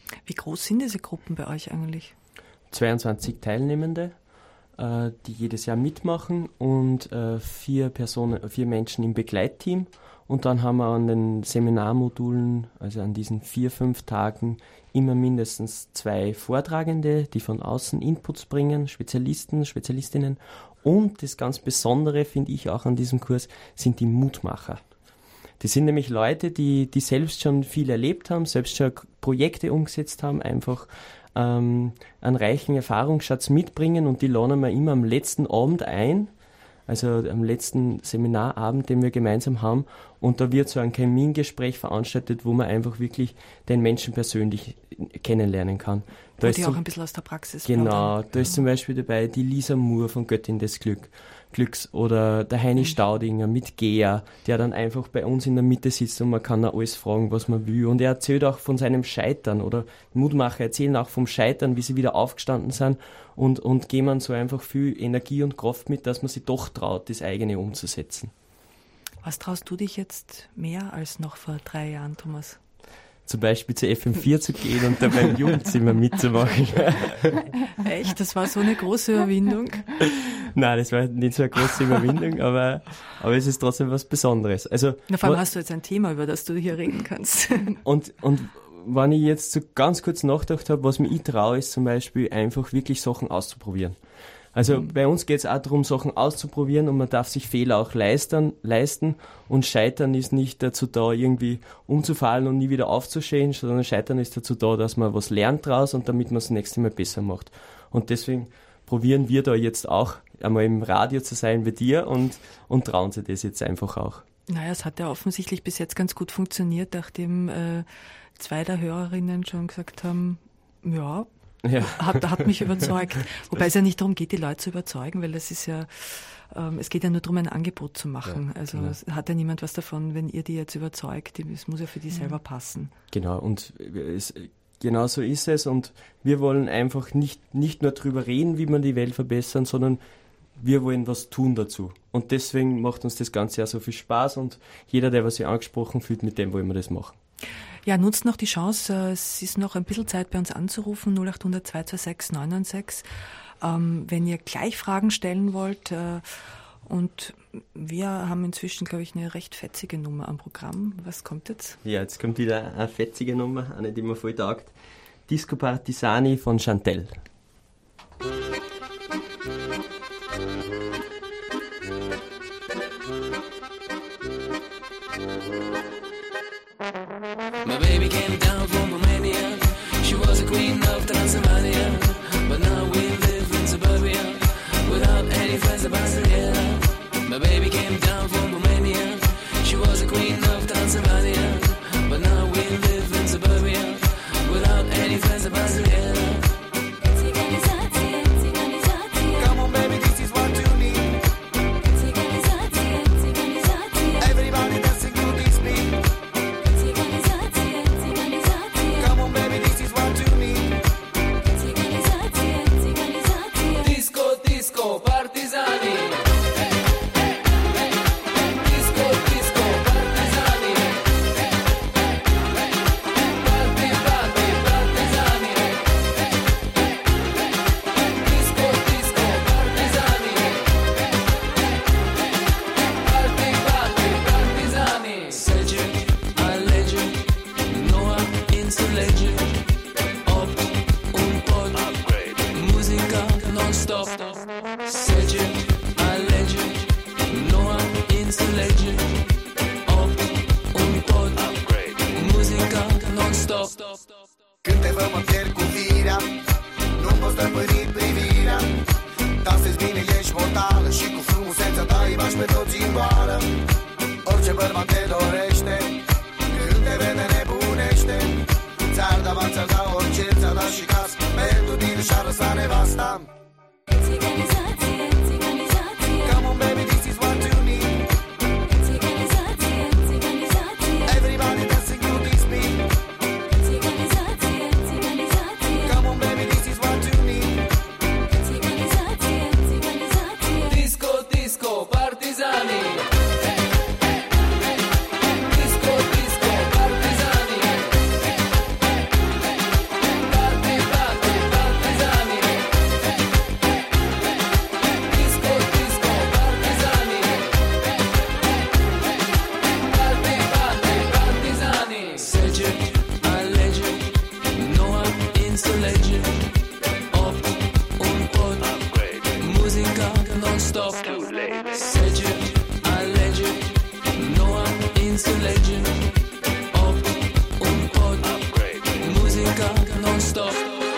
[SPEAKER 1] Wie groß sind diese Gruppen bei euch eigentlich?
[SPEAKER 2] zweiundzwanzig Teilnehmende, äh, die jedes Jahr mitmachen und äh, vier Personen, vier Menschen im Begleitteam. Und dann haben wir an den Seminarmodulen, also an diesen vier, fünf Tagen, immer mindestens zwei Vortragende, die von außen Inputs bringen, Spezialisten, Spezialistinnen. Und das ganz Besondere, finde ich auch an diesem Kurs, sind die Mutmacher. Das sind nämlich Leute, die, die selbst schon viel erlebt haben, selbst schon Projekte umgesetzt haben, einfach ähm, einen reichen Erfahrungsschatz mitbringen, und die laden wir immer am letzten Abend ein, also am letzten Seminarabend, den wir gemeinsam haben, und da wird so ein Kamingespräch veranstaltet, wo man einfach wirklich den Menschen persönlich kennenlernen kann. Da
[SPEAKER 1] wo
[SPEAKER 2] ist
[SPEAKER 1] die
[SPEAKER 2] zum,
[SPEAKER 1] auch ein bisschen aus der Praxis
[SPEAKER 2] Genau,
[SPEAKER 1] plaudern.
[SPEAKER 2] da ist zum Beispiel dabei die Lisa Moore von Göttin des Glück, Glücks oder der Heini mhm. Staudinger mit Gea, der dann einfach bei uns in der Mitte sitzt und man kann da alles fragen, was man will. Und er erzählt auch von seinem Scheitern, oder Mutmacher erzählen auch vom Scheitern, wie sie wieder aufgestanden sind, und, und geben man so einfach viel Energie und Kraft mit, dass man sich doch traut, das eigene umzusetzen.
[SPEAKER 1] Was traust du dich jetzt mehr als noch vor drei Jahren, Thomas?
[SPEAKER 2] Zum Beispiel zur F M vier zu gehen und da beim Jugendzimmer mitzumachen.
[SPEAKER 1] Echt? Das war so eine große Überwindung?
[SPEAKER 2] Nein, das war nicht so eine große Überwindung, aber, aber es ist trotzdem was Besonderes. Also,
[SPEAKER 1] Na, vor allem hast du jetzt ein Thema, über das du hier reden kannst.
[SPEAKER 2] Und, und wenn ich jetzt so ganz kurz nachgedacht habe, was mir ich traue, ist zum Beispiel einfach wirklich Sachen auszuprobieren. Also mhm. bei uns geht es auch darum, Sachen auszuprobieren, und man darf sich Fehler auch leisten, leisten und Scheitern ist nicht dazu da, irgendwie umzufallen und nie wieder aufzustehen, sondern Scheitern ist dazu da, dass man was lernt draus und damit man es das nächste Mal besser macht. Und deswegen probieren wir da jetzt auch einmal im Radio zu sein wie dir und, und trauen sie das jetzt einfach auch.
[SPEAKER 1] Naja, es hat ja offensichtlich bis jetzt ganz gut funktioniert, nachdem äh, zwei der Hörerinnen schon gesagt haben, ja, Ja. Hat, hat mich überzeugt. Wobei es ja nicht darum geht, die Leute zu überzeugen, weil das ist ja, ähm, es geht ja nur darum, ein Angebot zu machen. Ja, also genau. Es hat ja niemand was davon, wenn ihr die jetzt überzeugt. Es muss ja für die mhm. selber passen.
[SPEAKER 2] Genau, und es, genau so ist es. Und wir wollen einfach nicht, nicht nur drüber reden, wie man die Welt verbessern, sondern wir wollen was tun dazu. Und deswegen macht uns das Ganze ja so viel Spaß, und jeder, der was sich angesprochen fühlt, mit dem wollen wir das machen.
[SPEAKER 1] Ja, nutzt noch die Chance, es ist noch ein bisschen Zeit bei uns anzurufen, null acht hundert zwei zwei sechs neun neun sechs, ähm, wenn ihr gleich Fragen stellen wollt. Äh, und wir haben inzwischen, glaube ich, eine recht fetzige Nummer am Programm. Was kommt jetzt?
[SPEAKER 2] Ja, jetzt kommt wieder eine fetzige Nummer, eine, die mir voll taugt. Disco Partisani von Chantelle.
[SPEAKER 10] My baby came down from Romania. She was a queen of Transylvania, but now we live in suburbia without any friends of Brasilia. My baby came down from Romania. She was a queen of Transylvania, but now we live in suburbia without any friends of Brasilia. Come on, baby, this is what you need. Everybody dancing to this beat. Când te văd mă pierd cu firea, nu poți stăpâni privirea. Dansezi bine, ești mortală și cu frumusețea ta îi bași pe toți în goală. Orice bărbat te dorește, când te vede nebunește. Ți-ar da bani, ți-ar da orice, ți-ar da și casă, pentru tine și-ar lăsa nevasta. Țigănizație, țigănizație. Come on baby, this is what you need. Țigănizație, țigănizație. Everybody dancing to this beat.
[SPEAKER 11] non-stop. Said you, I led you, no I'm into legend. Up und pod, Musiker non-stop.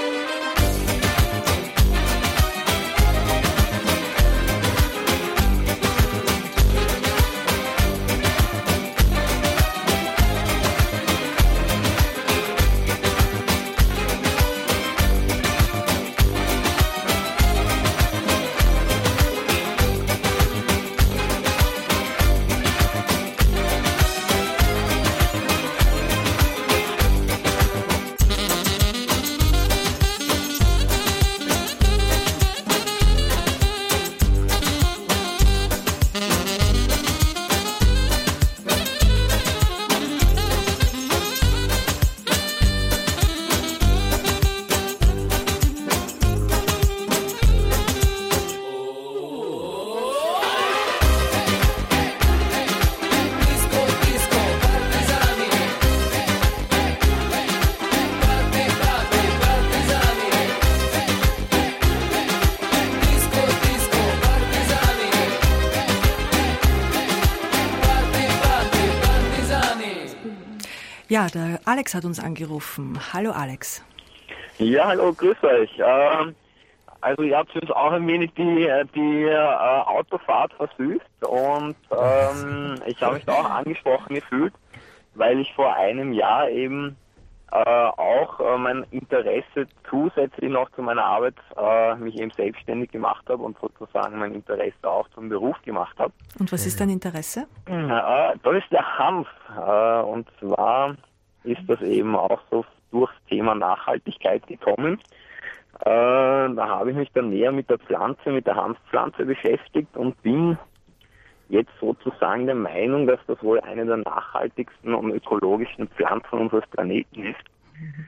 [SPEAKER 1] Ja, der Alex hat uns angerufen. Hallo Alex.
[SPEAKER 12] Ja, hallo, grüß euch. Ähm, also ihr habt uns auch ein wenig die, die äh, Autofahrt versüßt und ähm, ich habe mich da auch angesprochen gefühlt, weil ich vor einem Jahr eben äh, auch äh, mein Interesse zusätzlich noch zu meiner Arbeit äh, mich eben selbstständig gemacht habe und sozusagen mein Interesse auch zum Beruf gemacht habe.
[SPEAKER 1] Und was ist dein Interesse?
[SPEAKER 12] Äh, das ist der Hanf äh, und zwar ist das eben auch so durchs Thema Nachhaltigkeit gekommen. Äh, da habe ich mich dann näher mit der Pflanze, mit der Hanfpflanze beschäftigt und bin jetzt sozusagen der Meinung, dass das wohl eine der nachhaltigsten und ökologischen Pflanzen unseres Planeten ist, mhm.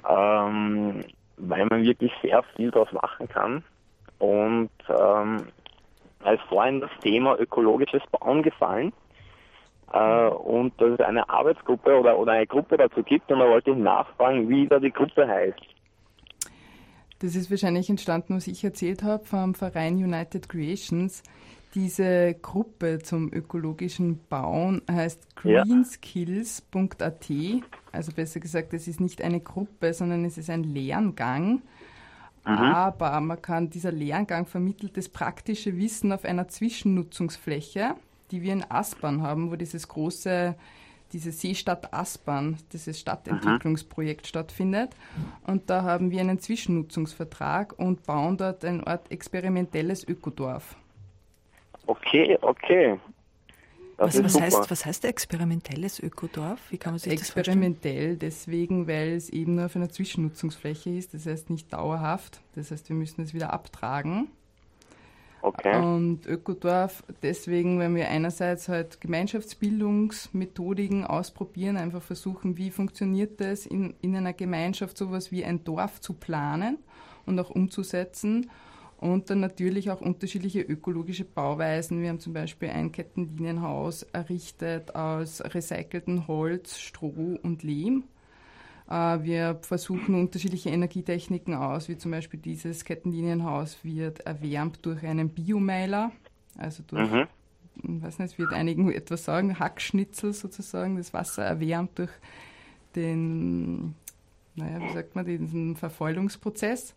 [SPEAKER 12] ähm, weil man wirklich sehr viel daraus machen kann. Und ähm, als vorhin das Thema ökologisches Bauen gefallen äh, und dass es eine Arbeitsgruppe oder, oder eine Gruppe dazu gibt, und da wollte ich nachfragen, wie da die Gruppe heißt.
[SPEAKER 3] Das ist wahrscheinlich entstanden, was ich erzählt habe, vom Verein United Creations. Diese Gruppe zum ökologischen Bauen heißt greenskills punkt a t. Also besser gesagt, es ist nicht eine Gruppe, sondern es ist ein Lerngang. Mhm. Aber man kann, dieser Lerngang vermittelt das praktische Wissen auf einer Zwischennutzungsfläche, die wir in Aspern haben, wo dieses große, diese Seestadt Aspern, dieses Stadtentwicklungsprojekt mhm. stattfindet. Und da haben wir einen Zwischennutzungsvertrag und bauen dort eine Art experimentelles Ökodorf.
[SPEAKER 12] Okay, okay.
[SPEAKER 1] Das was, was, heißt, was heißt experimentelles Ökodorf? Wie kann man sich das vorstellen?
[SPEAKER 3] Experimentell deswegen, weil es eben nur auf einer Zwischennutzungsfläche ist, das heißt nicht dauerhaft. Das heißt, wir müssen es wieder abtragen.
[SPEAKER 12] Okay.
[SPEAKER 3] Und Ökodorf deswegen, wenn wir einerseits halt Gemeinschaftsbildungsmethodiken ausprobieren, einfach versuchen, wie funktioniert das in, in einer Gemeinschaft, sowas wie ein Dorf zu planen und auch umzusetzen. Und dann natürlich auch unterschiedliche ökologische Bauweisen. Wir haben zum Beispiel ein Kettenlinienhaus errichtet aus recyceltem Holz, Stroh und Lehm. Wir versuchen unterschiedliche Energietechniken aus, wie zum Beispiel dieses Kettenlinienhaus wird erwärmt durch einen Biomeiler, also durch, mhm. ich weiß nicht, es wird einigen etwas sagen, Hackschnitzel sozusagen, das Wasser erwärmt durch den, naja, wie sagt man, diesen Verfäulungsprozess.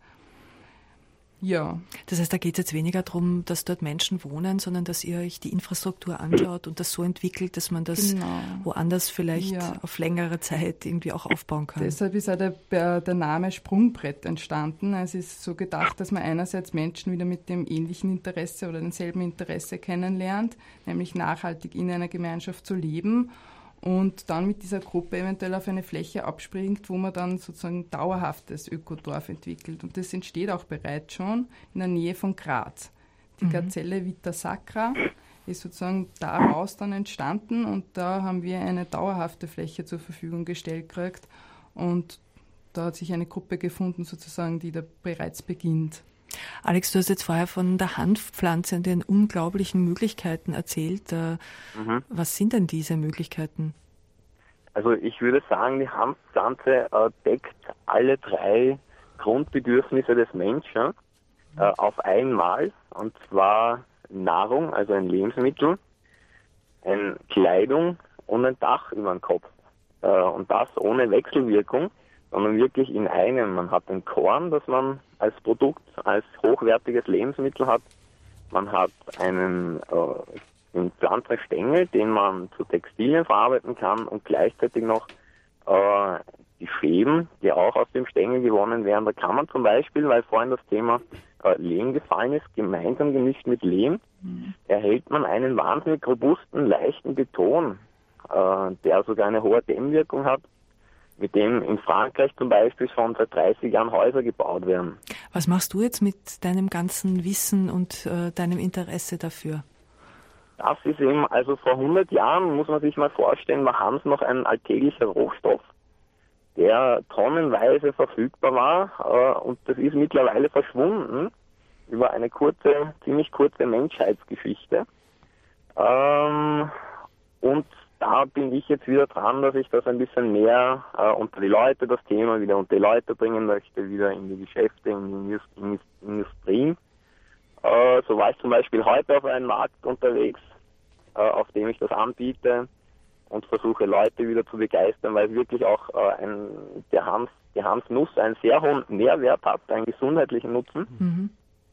[SPEAKER 3] Ja.
[SPEAKER 1] Das heißt, da geht es jetzt weniger darum, dass dort Menschen wohnen, sondern dass ihr euch die Infrastruktur anschaut und das so entwickelt, dass man das genau. woanders vielleicht ja. auf längere Zeit irgendwie auch aufbauen kann.
[SPEAKER 3] Deshalb ist auch der, der Name Sprungbrett entstanden. Es ist so gedacht, dass man einerseits Menschen wieder mit dem ähnlichen Interesse oder demselben Interesse kennenlernt, nämlich nachhaltig in einer Gemeinschaft zu leben, und dann mit dieser Gruppe eventuell auf eine Fläche abspringt, wo man dann sozusagen dauerhaftes Ökodorf entwickelt. Und das entsteht auch bereits schon in der Nähe von Graz. Die mhm. Gazelle Vita Sacra ist sozusagen daraus dann entstanden und da haben wir eine dauerhafte Fläche zur Verfügung gestellt gekriegt und da hat sich eine Gruppe gefunden sozusagen, die da bereits beginnt.
[SPEAKER 1] Alex, du hast jetzt vorher von der Hanfpflanze und den unglaublichen Möglichkeiten erzählt. Mhm. Was sind denn diese Möglichkeiten?
[SPEAKER 12] Also ich würde sagen, die Hanfpflanze äh, deckt alle drei Grundbedürfnisse des Menschen. äh, auf einmal, und zwar Nahrung, also ein Lebensmittel, eine Kleidung und ein Dach über dem Kopf. Äh, und das ohne Wechselwirkung, sondern wirklich in einem. Man hat ein Korn, das man als Produkt, als hochwertiges Lebensmittel hat. Man hat einen, äh, einen Pflanzenstängel, den man zu Textilien verarbeiten kann, und gleichzeitig noch äh, die Fäden, die auch aus dem Stängel gewonnen werden. Da kann man zum Beispiel, weil vorhin das Thema äh, Lehm gefallen ist, gemeinsam gemischt mit Lehm, mhm. erhält man einen wahnsinnig robusten, leichten Beton, äh, der sogar eine hohe Dämmwirkung hat, mit dem in Frankreich zum Beispiel schon seit dreißig Jahren Häuser gebaut werden.
[SPEAKER 1] Was machst du jetzt mit deinem ganzen Wissen und äh, deinem Interesse dafür?
[SPEAKER 12] Das ist eben, also vor hundert Jahren, muss man sich mal vorstellen, war Hanf noch ein alltäglicher Rohstoff, der tonnenweise verfügbar war, äh, und das ist mittlerweile verschwunden über eine kurze, ziemlich kurze Menschheitsgeschichte. Ähm, und da bin ich jetzt wieder dran, dass ich das ein bisschen mehr äh, unter die Leute, das Thema wieder unter die Leute bringen möchte, wieder in die Geschäfte, in die Indust- Industrie. Äh, so war ich zum Beispiel heute auf einem Markt unterwegs, äh, auf dem ich das anbiete, und versuche Leute wieder zu begeistern, weil wirklich auch äh, ein, der Hanf, die Hanfnuss einen sehr hohen Nährwert hat, einen gesundheitlichen Nutzen. Mhm.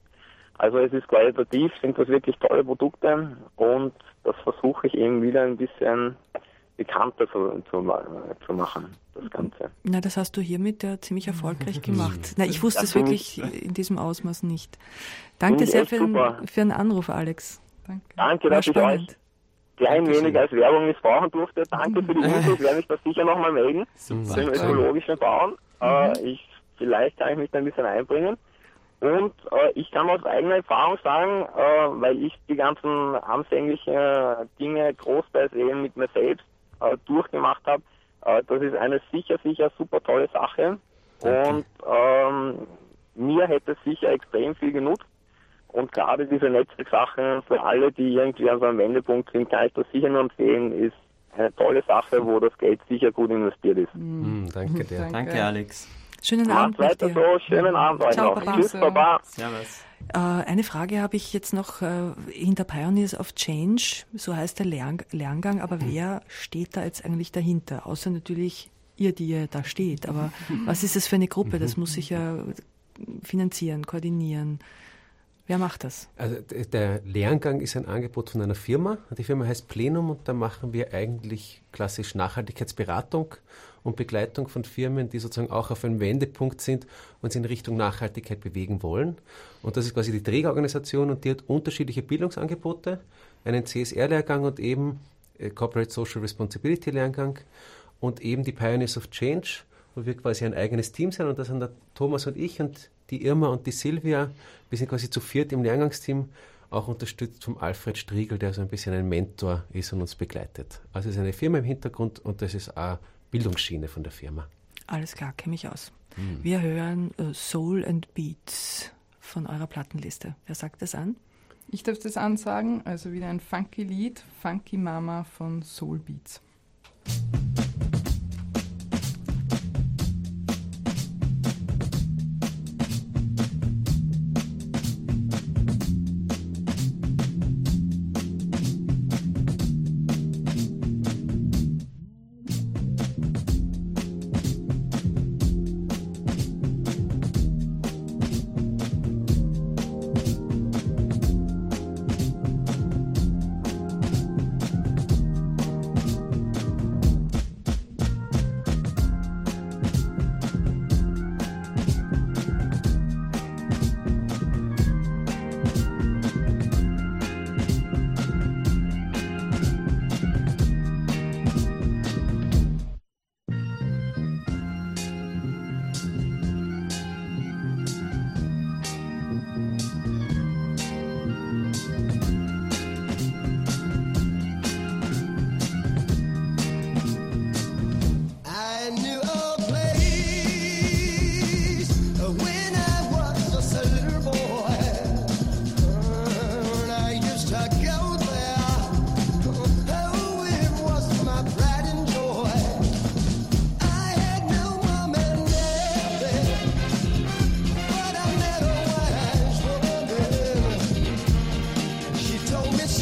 [SPEAKER 12] Also es ist qualitativ, sind das wirklich tolle Produkte, und das versuche ich eben wieder ein bisschen bekannter zu, zu, zu machen, das Ganze.
[SPEAKER 1] Na, das hast du hiermit ja ziemlich erfolgreich gemacht. Na, ich wusste es wirklich in diesem Ausmaß nicht. Danke sehr für, ein, für einen Anruf, Alex.
[SPEAKER 12] Danke, Danke dass ich euch klein wenig als Werbung missbrauchen durfte. Danke für die Info, ich werde mich da sicher nochmal melden. Super. Zum ökologischen Bauen. Mhm. Äh, ich, vielleicht kann ich mich da ein bisschen einbringen. Und äh, ich kann aus eigener Erfahrung sagen, äh, weil ich die ganzen anfänglichen Dinge großteils eben mit mir selbst äh, durchgemacht habe, äh, das ist eine sicher, sicher super tolle Sache. Okay. Und ähm, mir hätte es sicher extrem viel genutzt. Und gerade diese Netzwerksachen für alle, die irgendwie an so einem Wendepunkt sind, kann ich das sicher nur empfehlen, ist eine tolle Sache, wo das Geld sicher gut investiert ist.
[SPEAKER 4] Mhm, danke dir.
[SPEAKER 2] Danke, danke Alex.
[SPEAKER 1] Schönen Abend.
[SPEAKER 12] Macht weiter so, schönen Abend euch noch.
[SPEAKER 1] Baba.
[SPEAKER 12] Tschüss, Baba.
[SPEAKER 2] Servus.
[SPEAKER 1] Äh, eine Frage habe ich jetzt noch äh, hinter Pioneers of Change, so heißt der Lern- Lerngang, aber wer steht da jetzt eigentlich dahinter? Außer natürlich ihr, die ihr da steht. Aber was ist das für eine Gruppe? Das muss sich ja finanzieren, koordinieren. Wer macht das?
[SPEAKER 4] Also der Lerngang ist ein Angebot von einer Firma. Die Firma heißt Plenum, und da machen wir eigentlich klassisch Nachhaltigkeitsberatung und Begleitung von Firmen, die sozusagen auch auf einem Wendepunkt sind und sich in Richtung Nachhaltigkeit bewegen wollen. Und das ist quasi die Trägerorganisation, und die hat unterschiedliche Bildungsangebote, einen C S R-Lehrgang und eben äh, Corporate Social Responsibility Lehrgang und eben die Pioneers of Change, wo wir quasi ein eigenes Team sind, und das sind der Thomas und ich und die Irma und die Silvia. Wir sind quasi zu viert im Lehrgangsteam, auch unterstützt vom Alfred Striegel, der so ein bisschen ein Mentor ist und uns begleitet. Also es ist eine Firma im Hintergrund, und das ist auch Bildungsschiene von der Firma.
[SPEAKER 1] Alles klar, kenne mich aus.
[SPEAKER 4] Hm.
[SPEAKER 1] Wir hören uh, Soul and Beats von eurer Plattenliste. Wer sagt das an?
[SPEAKER 3] Ich darf das ansagen, also wieder ein funky Lied, Funky Mama von Soul Beats.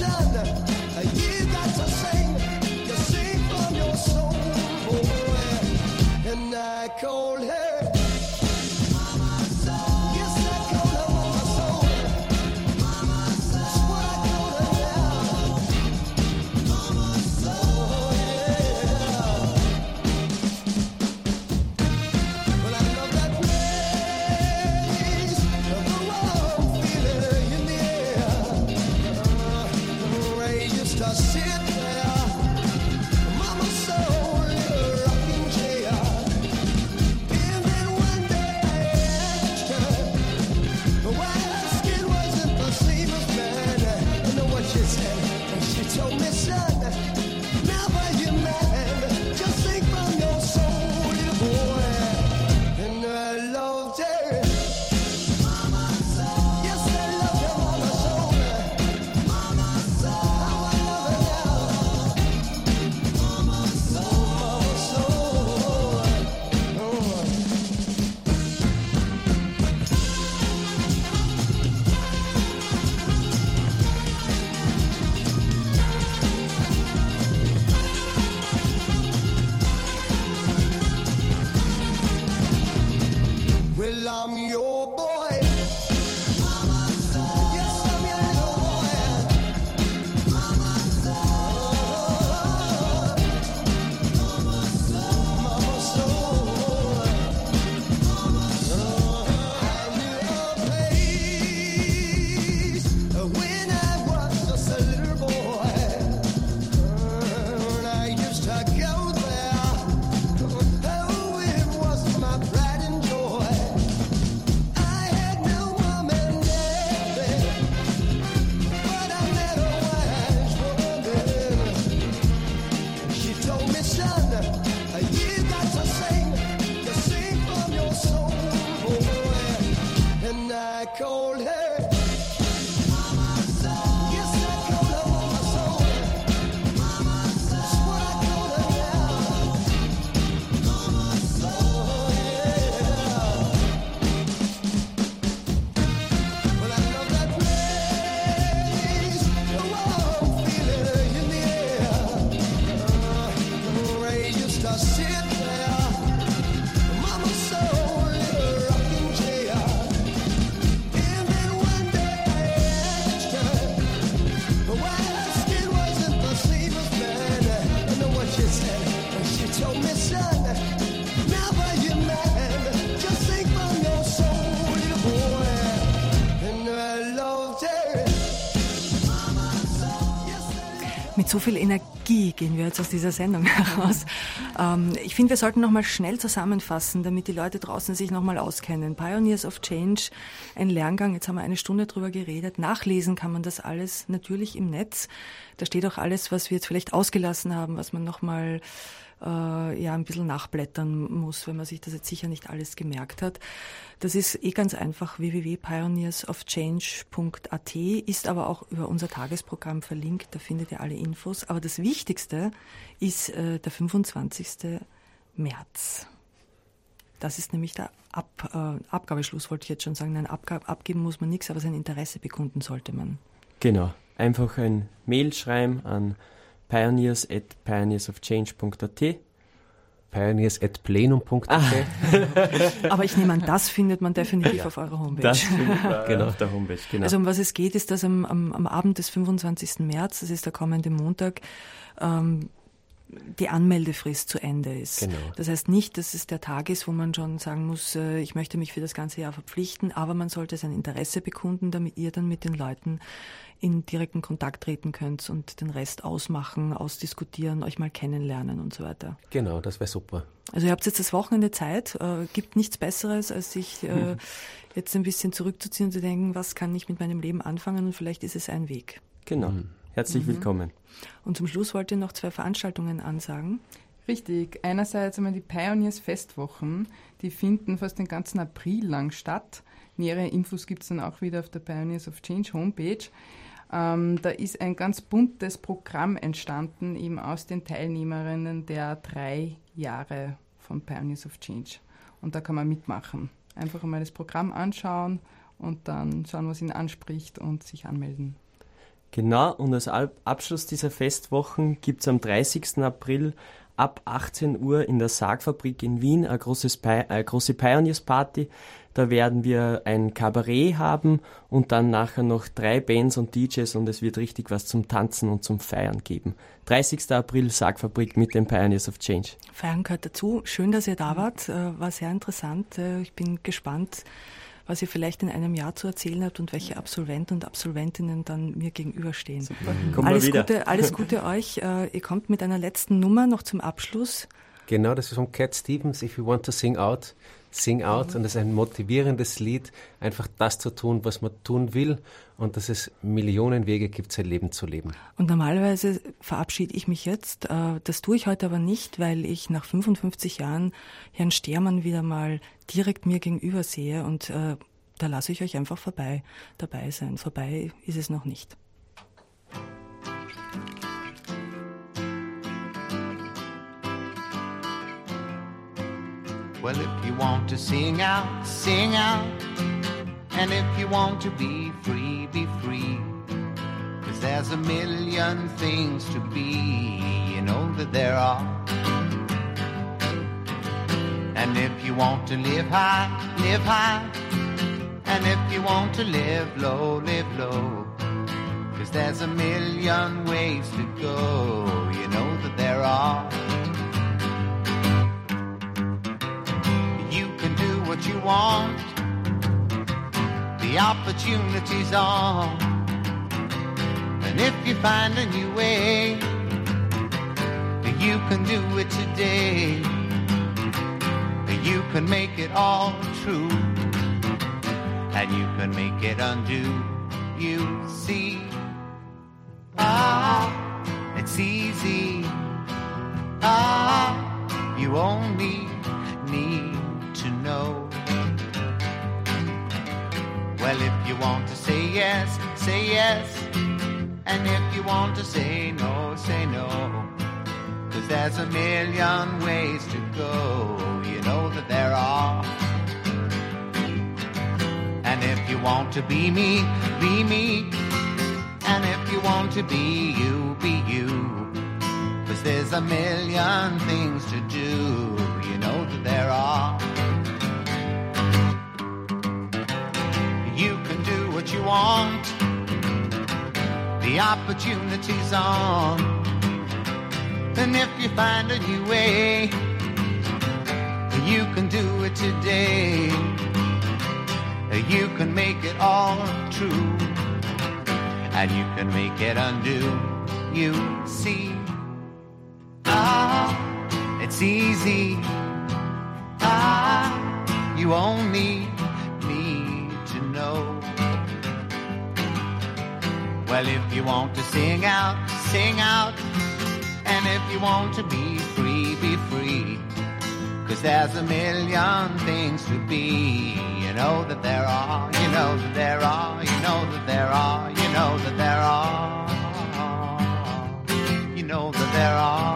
[SPEAKER 10] son, you got to sing, you sing from your soul, boy. And I call her Mama Soul. Yes, I call her Mama Soul. Mama Soul. That's what I call her now. Mama Soul, yeah. Well, I love that place, the warm feeling in the air. Uh, where you used to sit there, Mama Soul, in a rocking chair. And then one day I asked her why her skin wasn't the same as mine. You know what she said? And she told me, son, never you mind, just sing from your soul, little boy. And I loved her. Mama Soul. Yes, I love her, Mama Soul. Mama Soul. How I love her now. Mama Soul. Mama Soul. Oh. Well, I'm your boy. Mama Soul. Yes, I'm your little boy. Mama Soul. Mama Soul. Mama Soul. I knew a place when I was just a little boy. And I used to go there. Oh, it was my pride and joy. I had no mom and dad, but I met a wise woman. She told me, son, you got to sing, you sing from your soul, boy. And I called her Mama Soul. Yes, I called her Mama Soul. Mama Soul. That's what I call her now. Mama Soul, yeah. Well, I love that place, the warm feeling in the air. Uh, where you used to sit there, Mama Soul, in a rocking chair. And then one day I asked her why her skin wasn't the same as mine. I know what she said. And she told me, son, never you mind, just sing from your soul, little boy. And I loved her. Mama Soul. Yes, I loved
[SPEAKER 1] Mit so viel Energie gehen wir jetzt aus dieser Sendung heraus. Ähm, ich finde, wir sollten nochmal schnell zusammenfassen, damit die Leute draußen sich nochmal auskennen. Pioneers of Change, ein Lerngang, jetzt haben wir eine Stunde drüber geredet. Nachlesen kann man das alles natürlich im Netz. Da steht auch alles, was wir jetzt vielleicht ausgelassen haben, was man nochmal äh, ja, ein bisschen nachblättern muss, wenn man sich das jetzt sicher nicht alles gemerkt hat. Das ist eh ganz einfach, w w w punkt pioneers of change punkt a t, ist aber auch über unser Tagesprogramm verlinkt, da findet ihr alle Infos. Aber das Wichtigste ist äh, der fünfundzwanzigsten März. Das ist nämlich der Ab, äh, Abgabeschluss, wollte ich jetzt schon sagen. Nein, abgab, abgeben muss man nichts, aber sein Interesse bekunden sollte man.
[SPEAKER 2] Genau, einfach ein Mail schreiben an pioneers at pioneers of change punkt a t.
[SPEAKER 4] pioneers at plenum punkt a t.
[SPEAKER 1] Aber ich nehme an, das findet man definitiv ja, auf eurer Homepage.
[SPEAKER 2] Das findet man genau. auf der Homepage, genau.
[SPEAKER 1] Also um was es geht, ist, dass am, am, am Abend des fünfundzwanzigsten März, das ist der kommende Montag, ähm, die Anmeldefrist zu Ende ist.
[SPEAKER 4] Genau.
[SPEAKER 1] Das heißt nicht, dass es der Tag ist, wo man schon sagen muss, äh, ich möchte mich für das ganze Jahr verpflichten, aber man sollte sein Interesse bekunden, damit ihr dann mit den Leuten in direkten Kontakt treten könnt und den Rest ausmachen, ausdiskutieren, euch mal kennenlernen und so weiter.
[SPEAKER 4] Genau, das wäre super.
[SPEAKER 1] Also ihr habt jetzt das Wochenende Zeit, äh, gibt nichts Besseres, als sich äh, jetzt ein bisschen zurückzuziehen und zu denken, was kann ich mit meinem Leben anfangen, und vielleicht ist es ein Weg.
[SPEAKER 2] Genau. Mhm. Herzlich mhm. willkommen.
[SPEAKER 1] Und zum Schluss wollt ihr noch zwei Veranstaltungen ansagen.
[SPEAKER 3] Richtig. Einerseits einmal die Pioneers Festwochen. Die finden fast den ganzen April lang statt. Nähere Infos gibt es dann auch wieder auf der Pioneers of Change Homepage. Ähm, da ist ein ganz buntes Programm entstanden, eben aus den Teilnehmerinnen der drei Jahre von Pioneers of Change. Und da kann man mitmachen. Einfach einmal das Programm anschauen und dann schauen, was ihn anspricht und sich anmelden.
[SPEAKER 2] Genau, und als Abschluss dieser Festwochen gibt es am dreißigsten April ab achtzehn Uhr in der Sargfabrik in Wien eine, großes Pi- eine große Pioneers-Party. Da werden wir ein Kabarett haben und dann nachher noch drei Bands und D Js und es wird richtig was zum Tanzen und zum Feiern geben. dreißigsten April, Sargfabrik mit den Pioneers of Change.
[SPEAKER 1] Feiern gehört dazu. Schön, dass ihr da wart. War sehr interessant. Ich bin gespannt, was ihr vielleicht in einem Jahr zu erzählen habt und welche Absolventen und Absolventinnen dann mir gegenüberstehen.
[SPEAKER 2] Super. Kommt
[SPEAKER 1] Alles
[SPEAKER 2] mal wieder.
[SPEAKER 1] Gute, alles Gute euch. Ihr kommt mit einer letzten Nummer noch zum Abschluss.
[SPEAKER 4] Genau, das ist von Cat Stevens, If You Want to Sing Out, Sing Out. Mhm. Und das ist ein motivierendes Lied, einfach das zu tun, was man tun will und dass es Millionen Wege gibt, sein Leben zu leben.
[SPEAKER 1] Und normalerweise verabschiede ich mich jetzt. Das tue ich heute aber nicht, weil ich nach fünfundfünfzig Jahren Herrn Stermann wieder mal direkt mir gegenüber sehe und äh, da lasse ich euch einfach vorbei dabei sein. Vorbei ist es noch nicht.
[SPEAKER 13] Well, if you want to sing out, sing out. And if you want to be free, be free. 'Cause there's a million things to be, you know that there are. And if you want to live high, live high. And if you want to live low, live low. 'Cause there's a million ways to go, you know that there are. You can do what you want. The opportunity's on. And if you find a new way, you can do it today. You can make it all true. And you can make it undo. You see, ah, it's easy. Ah, you only need to know. Well, if you want to say yes, say yes. And if you want to say no, say no. 'Cause there's a million ways to go, you know that there are. And if you want to be me, be me. And if you want to be you, be you. 'Cause there's a million things to do, you know that there are. You can do what you want. The opportunity's on. And if you find a new way, you can do it today. You can make it all true. And you can make it undo. You see, ah, it's easy. Ah, you only need to know. Well, if you want to sing out, sing out. And if you want to be free, be free. 'Cause there's a million things to be. You know that there are, you know that there are, you know that there are, you know that there are, you know that there are.